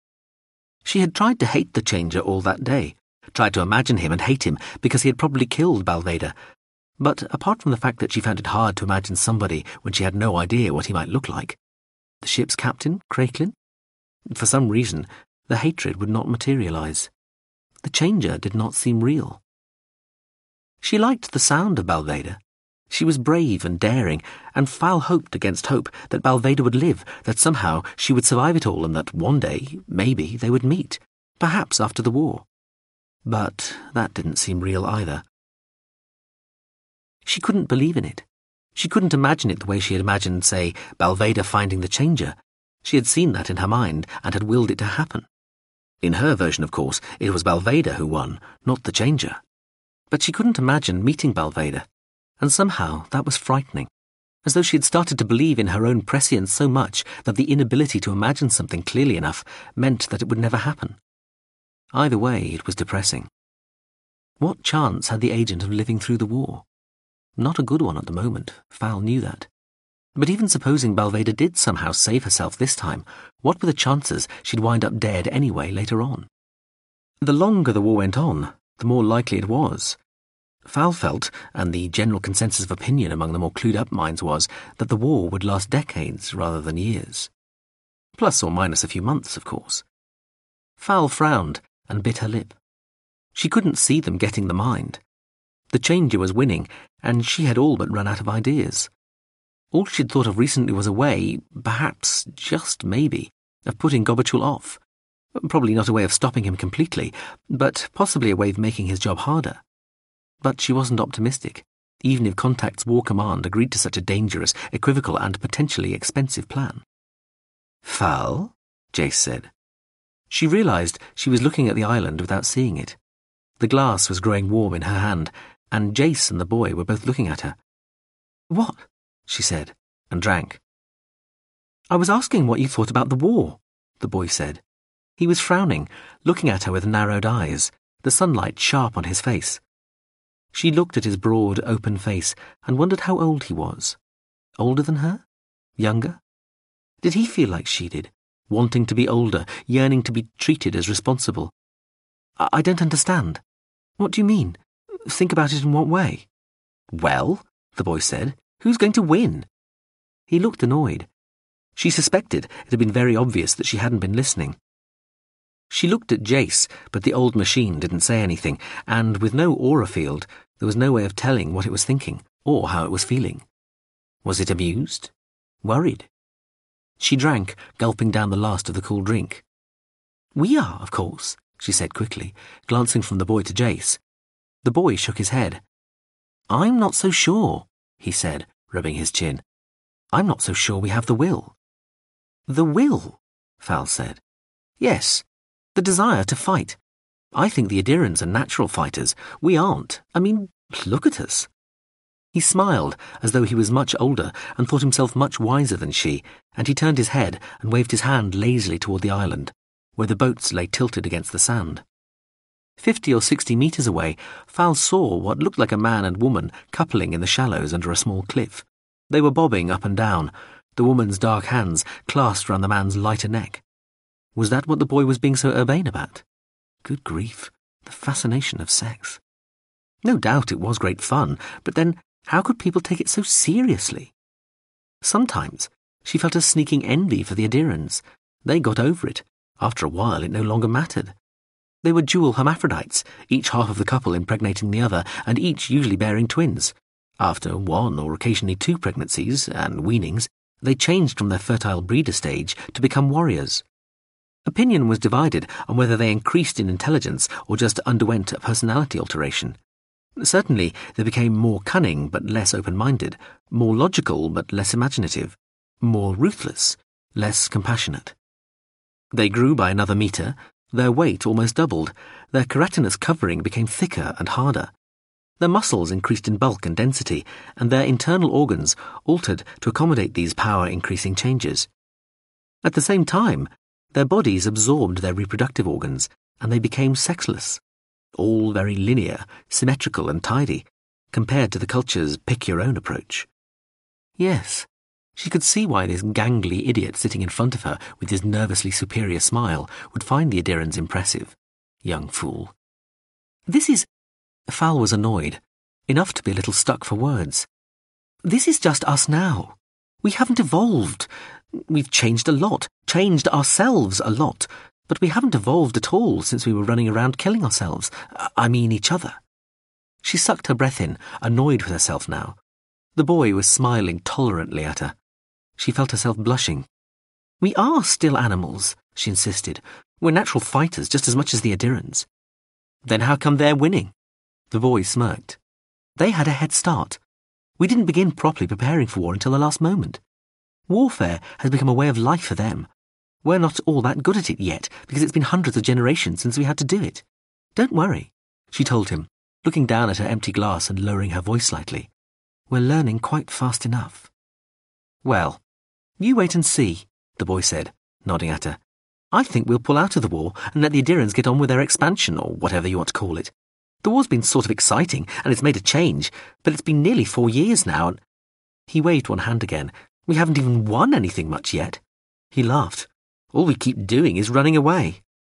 She had tried to hate the Changer all that day, tried to imagine him and hate him because he had probably killed Balveda. But apart from the fact that she found it hard to imagine somebody when she had no idea what he might look like, the ship's captain, Craiklin? For some reason, the hatred would not materialise. The Changer did not seem real. She liked the sound of Balveda. She was brave and daring, and Fal hoped against hope that Balveda would live, that somehow she would survive it all, and that one day, maybe, they would meet, perhaps after the war. But that didn't seem real either. She couldn't believe in it. She couldn't imagine it the way she had imagined, say, Balveda finding the Changer. She had seen that in her mind and had willed it to happen. In her version, of course, it was Balveda who won, not the Changer. But she couldn't imagine meeting Balveda, and somehow that was frightening, as though she had started to believe in her own prescience so much that the inability to imagine something clearly enough meant that it would never happen. Either way, it was depressing. What chance had the agent of living through the war? Not a good one at the moment, Fal knew that. But even supposing Balveda did somehow save herself this time, what were the chances she'd wind up dead anyway later on? The longer the war went on, the more likely it was. Fal felt, and the general consensus of opinion among the more clued-up minds was, that the war would last decades rather than years. Plus or minus a few months, of course. Fal frowned and bit her lip. She couldn't see them getting the Mind. The Changer was winning, and she had all but run out of ideas. All she'd thought of recently was a way, perhaps, just maybe, of putting Gobachul off. Probably not a way of stopping him completely, but possibly a way of making his job harder. But she wasn't optimistic, even if Contact's War Command agreed to such a dangerous, equivocal, and potentially expensive plan. "Fal?" Jace said. She realised she was looking at the island without seeing it. The glass was growing warm in her hand, and Jace and the boy were both looking at her. "What?" she said, and drank. "I was asking what you thought about the war," the boy said. He was frowning, looking at her with narrowed eyes, the sunlight sharp on his face. She looked at his broad, open face and wondered how old he was. Older than her? Younger? Did he feel like she did, wanting to be older, yearning to be treated as responsible? I don't understand. What do you mean? Think about it in what way?" "Well," the boy said, "who's going to win?" He looked annoyed. She suspected it had been very obvious that she hadn't been listening. She looked at Jace, but the old machine didn't say anything, and with no aura field, there was no way of telling what it was thinking, or how it was feeling. Was it amused? Worried? She drank, gulping down the last of the cool drink. "We are, of course," she said quickly, glancing from the boy to Jace. The boy shook his head. I'm not so sure, he said, rubbing his chin. I'm not so sure we have the will. The will? Fal said. Yes, the desire to fight. I think the Adirans are natural fighters. We aren't. I mean, look at us. He smiled as though he was much older and thought himself much wiser than she, and he turned his head and waved his hand lazily toward the island, where the boats lay tilted against the sand. 50 or 60 meters away, Fal saw what looked like a man and woman coupling in the shallows under a small cliff. They were bobbing up and down, the woman's dark hands clasped round the man's lighter neck. Was that what the boy was being so urbane about? Good grief, the fascination of sex. No doubt it was great fun, but then how could people take it so seriously? Sometimes she felt a sneaking envy for the Adirans. They got over it. After a while it no longer mattered. They were dual hermaphrodites, each half of the couple impregnating the other, and each usually bearing twins. After one or occasionally 2 pregnancies and weanings, they changed from their fertile breeder stage to become warriors. Opinion was divided on whether they increased in intelligence or just underwent a personality alteration. Certainly, they became more cunning but less open-minded, more logical but less imaginative, more ruthless, less compassionate. They grew by another metre, their weight almost doubled, their keratinous covering became thicker and harder. Their muscles increased in bulk and density, and their internal organs altered to accommodate these power-increasing changes. At the same time, their bodies absorbed their reproductive organs, and they became sexless. All very linear, symmetrical and tidy, compared to the culture's pick-your-own approach. Yes, she could see why this gangly idiot sitting in front of her with his nervously superior smile would find the Adirans impressive. Young fool. This is... Fal was annoyed, enough to be a little stuck for words. This is just us now. We haven't evolved. We've changed a lot, changed ourselves a lot, but we haven't evolved at all since we were running around killing ourselves. I mean each other. She sucked her breath in, annoyed with herself now. The boy was smiling tolerantly at her. She felt herself blushing. We are still animals, she insisted. We're natural fighters just as much as the Adirans. Then how come they're winning? The boy smirked. They had a head start. We didn't begin properly preparing for war until the last moment. Warfare has become a way of life for them. We're not all that good at it yet, because it's been hundreds of generations since we had to do it. Don't worry, she told him, looking down at her empty glass and lowering her voice slightly. We're learning quite fast enough. Well, you wait and see, the boy said, nodding at her. I think we'll pull out of the war and let the Adirans get on with their expansion, or whatever you want to call it. The war's been sort of exciting, and it's made a change, but it's been nearly 4 years now, and... He waved one hand again. We haven't even won anything much yet. He laughed. All we keep doing is running away.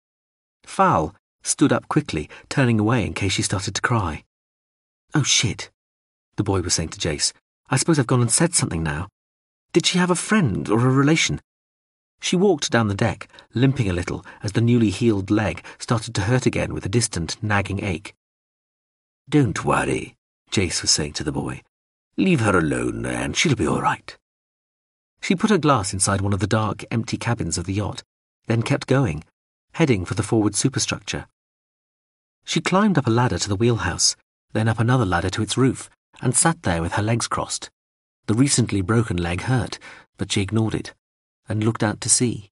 Fal stood up quickly, turning away in case she started to cry. Oh, shit, the boy was saying to Jace. I suppose I've gone and said something now. Did she have a friend or a relation? She walked down the deck, limping a little as the newly healed leg started to hurt again with a distant, nagging ache. Don't worry, Jace was saying to the boy. Leave her alone and she'll be all right. She put her glass inside one of the dark, empty cabins of the yacht, then kept going, heading for the forward superstructure. She climbed up a ladder to the wheelhouse, then up another ladder to its roof, and sat there with her legs crossed. The recently broken leg hurt, but she ignored it, and looked out to sea.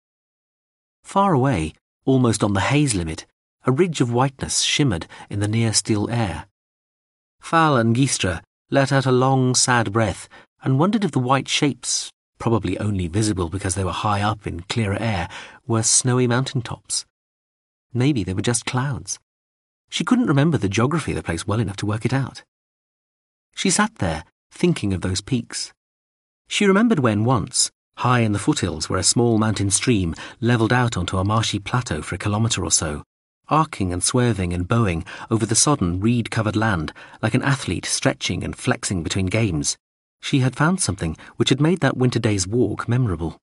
Far away, almost on the haze limit, a ridge of whiteness shimmered in the near-still air. Fal and Gistra let out a long, sad breath and wondered if the white shapes, probably only visible because they were high up in clearer air, were snowy mountain tops. Maybe they were just clouds. She couldn't remember the geography of the place well enough to work it out. She sat there, thinking of those peaks. She remembered when once, high in the foothills where a small mountain stream levelled out onto a marshy plateau for a kilometre or so, arcing and swerving and bowing over the sodden, reed-covered land like an athlete stretching and flexing between games, she had found something which had made that winter day's walk memorable.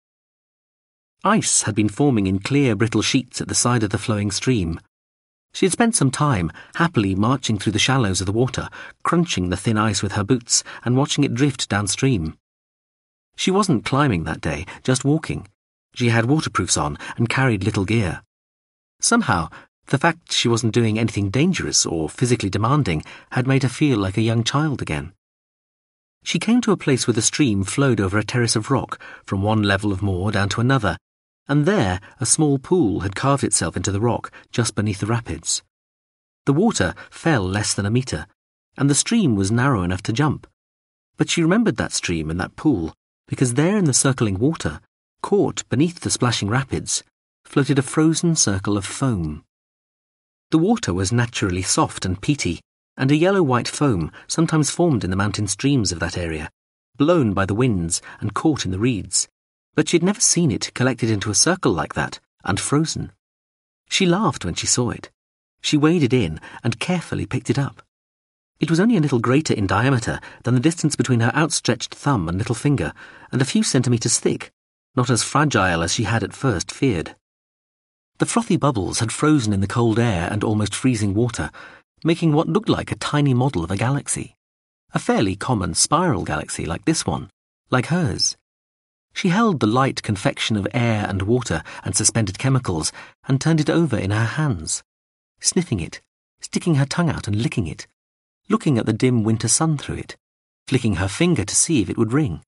Ice had been forming in clear, brittle sheets at the side of the flowing stream. She had spent some time happily marching through the shallows of the water, crunching the thin ice with her boots and watching it drift downstream. She wasn't climbing that day, just walking. She had waterproofs on and carried little gear. Somehow, The fact she wasn't doing anything dangerous or physically demanding had made her feel like a young child again. She came to a place where the stream flowed over a terrace of rock from one level of moor down to another, and there a small pool had carved itself into the rock just beneath the rapids. The water fell less than a metre, and the stream was narrow enough to jump. But she remembered that stream and that pool, because there in the circling water, caught beneath the splashing rapids, floated a frozen circle of foam. The water was naturally soft and peaty, and a yellow-white foam sometimes formed in the mountain streams of that area, blown by the winds and caught in the reeds, but she had never seen it collected into a circle like that and frozen. She laughed when she saw it. She waded in and carefully picked it up. It was only a little greater in diameter than the distance between her outstretched thumb and little finger, and a few centimetres thick, not as fragile as she had at first feared. The frothy bubbles had frozen in the cold air and almost freezing water, making what looked like a tiny model of a galaxy. A fairly common spiral galaxy like this one, like hers. She held the light confection of air and water and suspended chemicals and turned it over in her hands, sniffing it, sticking her tongue out and licking it, looking at the dim winter sun through it, flicking her finger to see if it would ring.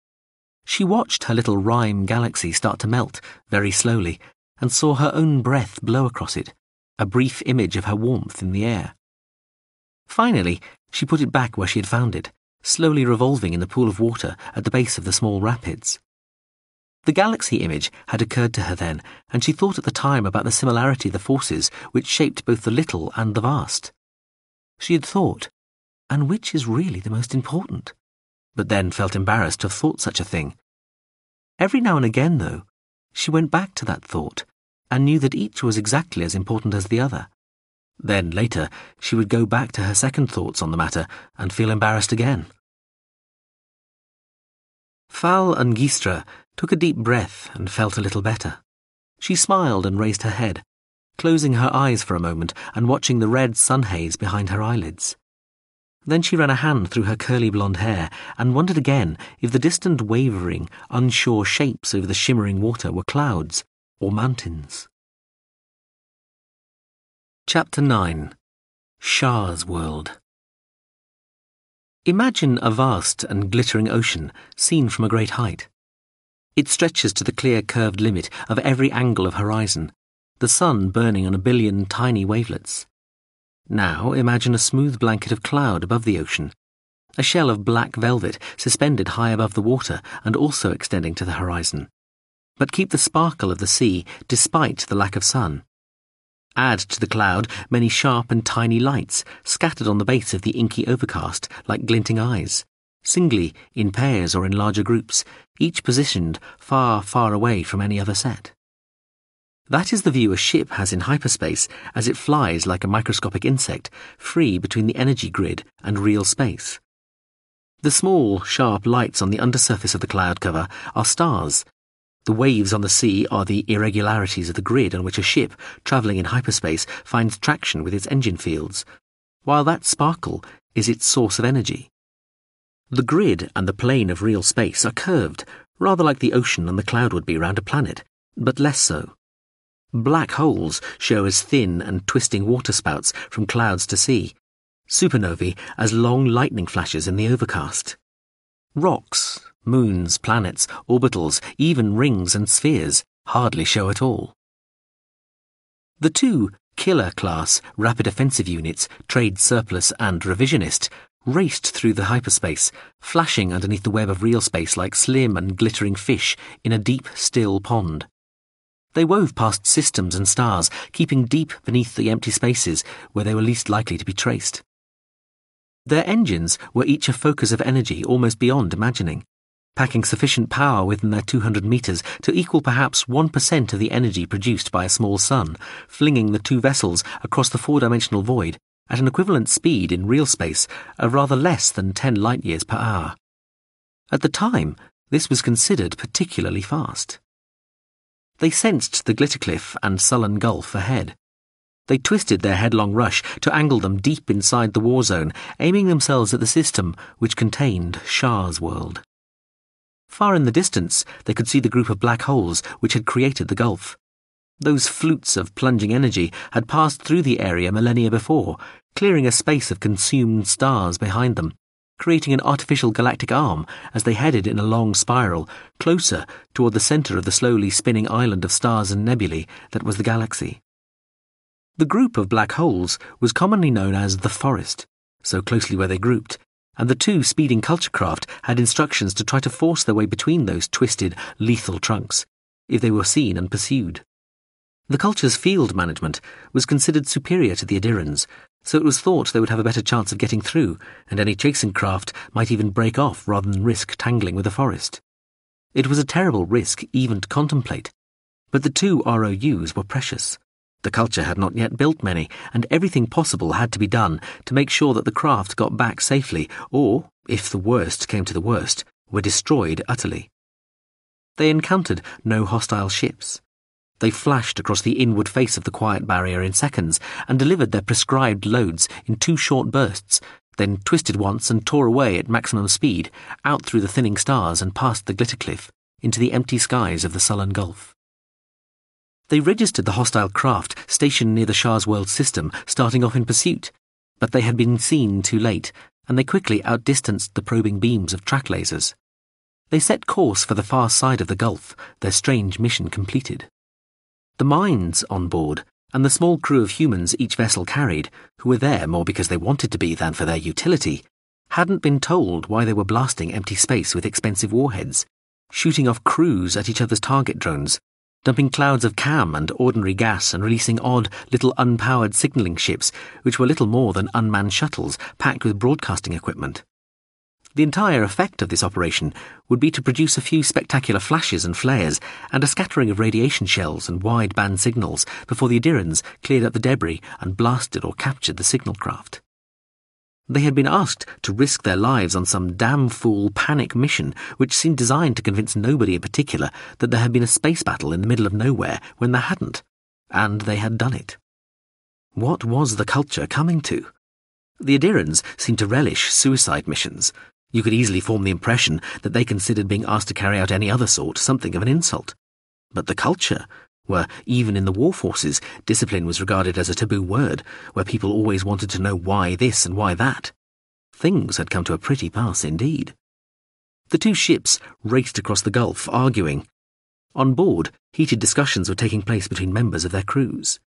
She watched her little rime galaxy start to melt very slowly and saw her own breath blow across it, a brief image of her warmth in the air. Finally, she put it back where she had found it, slowly revolving in the pool of water at the base of the small rapids. The galaxy image had occurred to her then, and she thought at the time about the similarity of the forces which shaped both the little and the vast. She had thought, and which is really the most important? But then felt embarrassed to have thought such a thing. Every now and again, though, she went back to that thought and knew that each was exactly as important as the other. Then, later, she would go back to her second thoughts on the matter and feel embarrassed again. Fal Angistra took a deep breath and felt a little better. She smiled and raised her head, closing her eyes for a moment and watching the red sun haze behind her eyelids. Then she ran a hand through her curly blonde hair and wondered again if the distant wavering, unsure shapes over the shimmering water were clouds or mountains. Chapter 9. Shah's World. Imagine a vast and glittering ocean seen from a great height. It stretches to the clear curved limit of every angle of horizon, the sun burning on a billion tiny wavelets. Now imagine a smooth blanket of cloud above the ocean, a shell of black velvet suspended high above the water and also extending to the horizon. But keep the sparkle of the sea despite the lack of sun. Add to the cloud many sharp and tiny lights scattered on the base of the inky overcast like glinting eyes, singly, in pairs or in larger groups, each positioned far, far away from any other set. That is the view a ship has in hyperspace as it flies like a microscopic insect, free between the energy grid and real space. The small, sharp lights on the undersurface of the cloud cover are stars. The waves on the sea are the irregularities of the grid on which a ship, travelling in hyperspace, finds traction with its engine fields, while that sparkle is its source of energy. The grid and the plane of real space are curved, rather like the ocean and the cloud would be around a planet, but less so. Black holes show as thin and twisting waterspouts from clouds to sea, supernovae as long lightning flashes in the overcast. Rocks, moons, planets, orbitals, even rings and spheres hardly show at all. The two killer-class rapid offensive units, Trade Surplus and Revisionist, raced through the hyperspace, flashing underneath the web of real space like slim and glittering fish in a deep, still pond. They wove past systems and stars, keeping deep beneath the empty spaces where they were least likely to be traced. Their engines were each a focus of energy almost beyond imagining, packing sufficient power within their 200 metres to equal perhaps 1% of the energy produced by a small sun, flinging the two vessels across the four-dimensional void at an equivalent speed in real space of rather less than 10 light-years per hour. At the time, this was considered particularly fast. They sensed the Glittercliff and sullen gulf ahead. They twisted their headlong rush to angle them deep inside the war zone, aiming themselves at the system which contained Shah's world. Far in the distance, they could see the group of black holes which had created the gulf. Those flutes of plunging energy had passed through the area millennia before, clearing a space of consumed stars behind them, creating an artificial galactic arm as they headed in a long spiral closer toward the center of the slowly spinning island of stars and nebulae that was the galaxy. The group of black holes was commonly known as the Forest, so closely were they grouped, and the two speeding culture craft had instructions to try to force their way between those twisted, lethal trunks, if they were seen and pursued. The culture's field management was considered superior to the Adirans, so it was thought they would have a better chance of getting through, and any chasing craft might even break off rather than risk tangling with the Forest. It was a terrible risk even to contemplate, but the two ROUs were precious. The culture had not yet built many, and everything possible had to be done to make sure that the craft got back safely, or, if the worst came to the worst, were destroyed utterly. They encountered no hostile ships. They flashed across the inward face of the quiet barrier in seconds and delivered their prescribed loads in 2 short bursts, then twisted once and tore away at maximum speed, out through the thinning stars and past the glitter cliff, into the empty skies of the sullen Gulf. They registered the hostile craft stationed near the Shah's World system, starting off in pursuit, but they had been seen too late, and they quickly outdistanced the probing beams of track lasers. They set course for the far side of the Gulf, their strange mission completed. The minds on board, and the small crew of humans each vessel carried, who were there more because they wanted to be than for their utility, hadn't been told why they were blasting empty space with expensive warheads, shooting off crews at each other's target drones, dumping clouds of CAM and ordinary gas and releasing odd little unpowered signalling ships which were little more than unmanned shuttles packed with broadcasting equipment. The entire effect of this operation would be to produce a few spectacular flashes and flares and a scattering of radiation shells and wide-band signals before the Adirans cleared up the debris and blasted or captured the signal craft. They had been asked to risk their lives on some damn-fool panic mission which seemed designed to convince nobody in particular that there had been a space battle in the middle of nowhere when there hadn't, and they had done it. What was the culture coming to? The Adirans seemed to relish suicide missions. You could easily form the impression that they considered being asked to carry out any other sort something of an insult. But the culture, where even in the war forces discipline was regarded as a taboo word, where people always wanted to know why this and why that, things had come to a pretty pass indeed. The 2 ships raced across the Gulf, arguing. On board, heated discussions were taking place between members of their crews.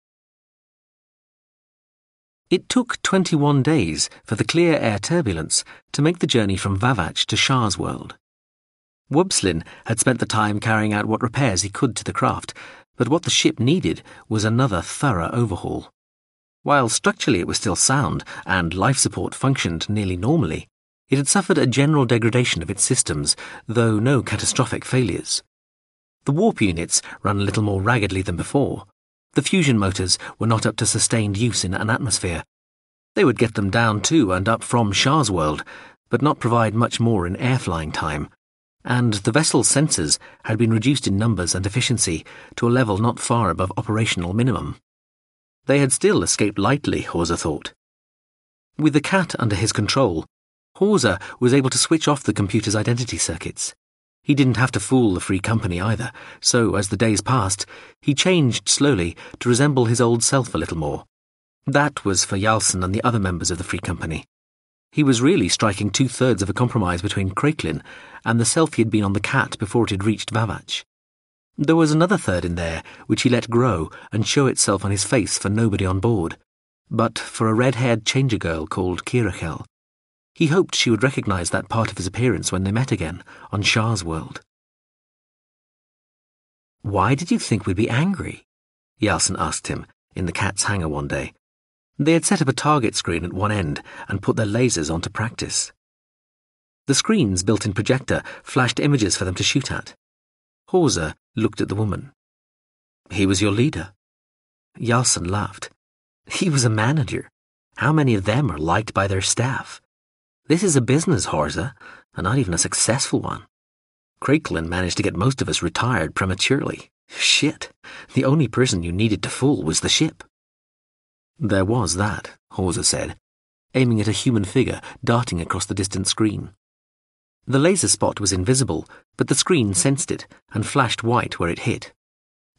It took 21 days for the clear air turbulence to make the journey from Vavach to Shah's World. Wobslin had spent the time carrying out what repairs he could to the craft, but what the ship needed was another thorough overhaul. While structurally it was still sound and life support functioned nearly normally, it had suffered a general degradation of its systems, though no catastrophic failures. The warp units ran a little more raggedly than before. The fusion motors were not up to sustained use in an atmosphere. They would get them down to and up from Shah's World, but not provide much more in air-flying time. And the vessel's sensors had been reduced in numbers and efficiency to a level not far above operational minimum. They had still escaped lightly, Hawser thought. With the cat under his control, Hawser was able to switch off the computer's identity circuits. He didn't have to fool the Free Company either, so as the days passed, he changed slowly to resemble his old self a little more. That was for Yalson and the other members of the Free Company. He was really striking 2/3 of a compromise between Craiklin and the self he had been on the cat before it had reached Vavach. There was another third in there which he let grow and show itself on his face for nobody on board, but for a red-haired changer girl called Kirachel. He hoped she would recognize that part of his appearance when they met again, on Shah's World. "Why did you think we'd be angry?" Yalson asked him, in the cat's hangar one day. They had set up a target screen at one end and put their lasers on to practice. The screen's built-in projector flashed images for them to shoot at. Hawser looked at the woman. "He was your leader." Yalson laughed. "He was a manager. How many of them are liked by their staff? This is a business, Hawser, and not even a successful one. Craiklin managed to get most of us retired prematurely. Shit, the only person you needed to fool was the ship." "There was that," Hawser said, aiming at a human figure darting across the distant screen. The laser spot was invisible, but the screen sensed it and flashed white where it hit.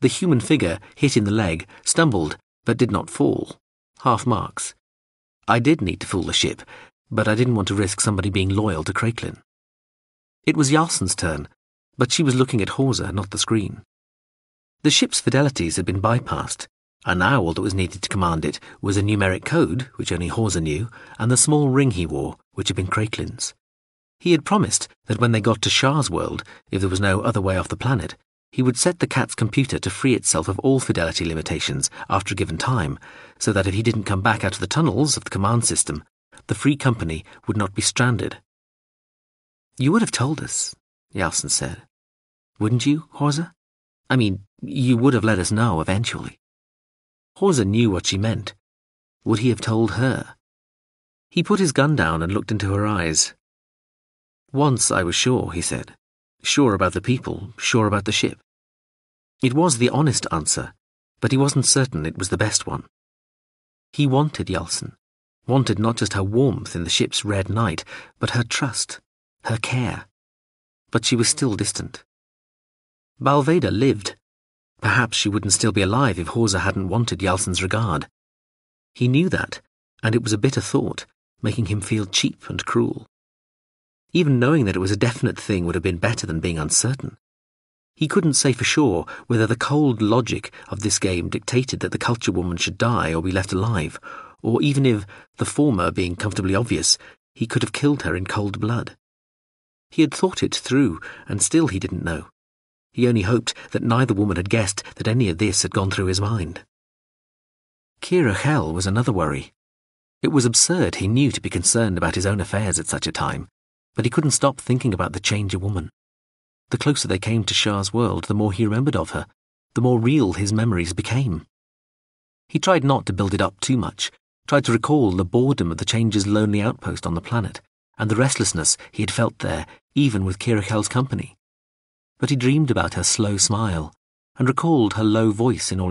The human figure hit in the leg, stumbled, but did not fall. Half marks. I did need to fool the ship, but I didn't want to risk somebody being loyal to Craiklin. It was Jarlsson's turn, but she was looking at Hawser, not the screen. The ship's fidelities had been bypassed, and now all that was needed to command it was a numeric code, which only Hawser knew, and the small ring he wore, which had been Craiklin's. He had promised that when they got to Shah's world, if there was no other way off the planet, he would set the cat's computer to free itself of all fidelity limitations after a given time, so that if he didn't come back out of the tunnels of the command system, the Free Company would not be stranded. "You would have told us," Jarlsson said. "Wouldn't you, Hawser? I mean, you would have let us know eventually." Hawser knew what she meant. Would he have told her? He put his gun down and looked into her eyes. "Once I was sure," he said. "Sure about the people, sure about the ship." It was the honest answer, but he wasn't certain it was the best one. He wanted Jarlsson, wanted not just her warmth in the ship's red night, but her trust, her care. But she was still distant. Balveda lived. Perhaps she wouldn't still be alive if Hawser hadn't wanted Jarlsson's regard. He knew that, and it was a bitter thought, making him feel cheap and cruel. Even knowing that it was a definite thing would have been better than being uncertain. He couldn't say for sure whether the cold logic of this game dictated that the culture woman should die or be left alive, or even if, the former being comfortably obvious, he could have killed her in cold blood. He had thought it through, and still he didn't know. He only hoped that neither woman had guessed that any of this had gone through his mind. Kira Hell was another worry. It was absurd, he knew, to be concerned about his own affairs at such a time, but he couldn't stop thinking about the Change-a-Woman. The closer they came to Shah's world, the more he remembered of her, the more real his memories became. He tried not to build it up too much, tried to recall the boredom of the Change's lonely outpost on the planet, and the restlessness he had felt there, even with Kira Hell's company. But he dreamed about her slow smile, and recalled her low voice in all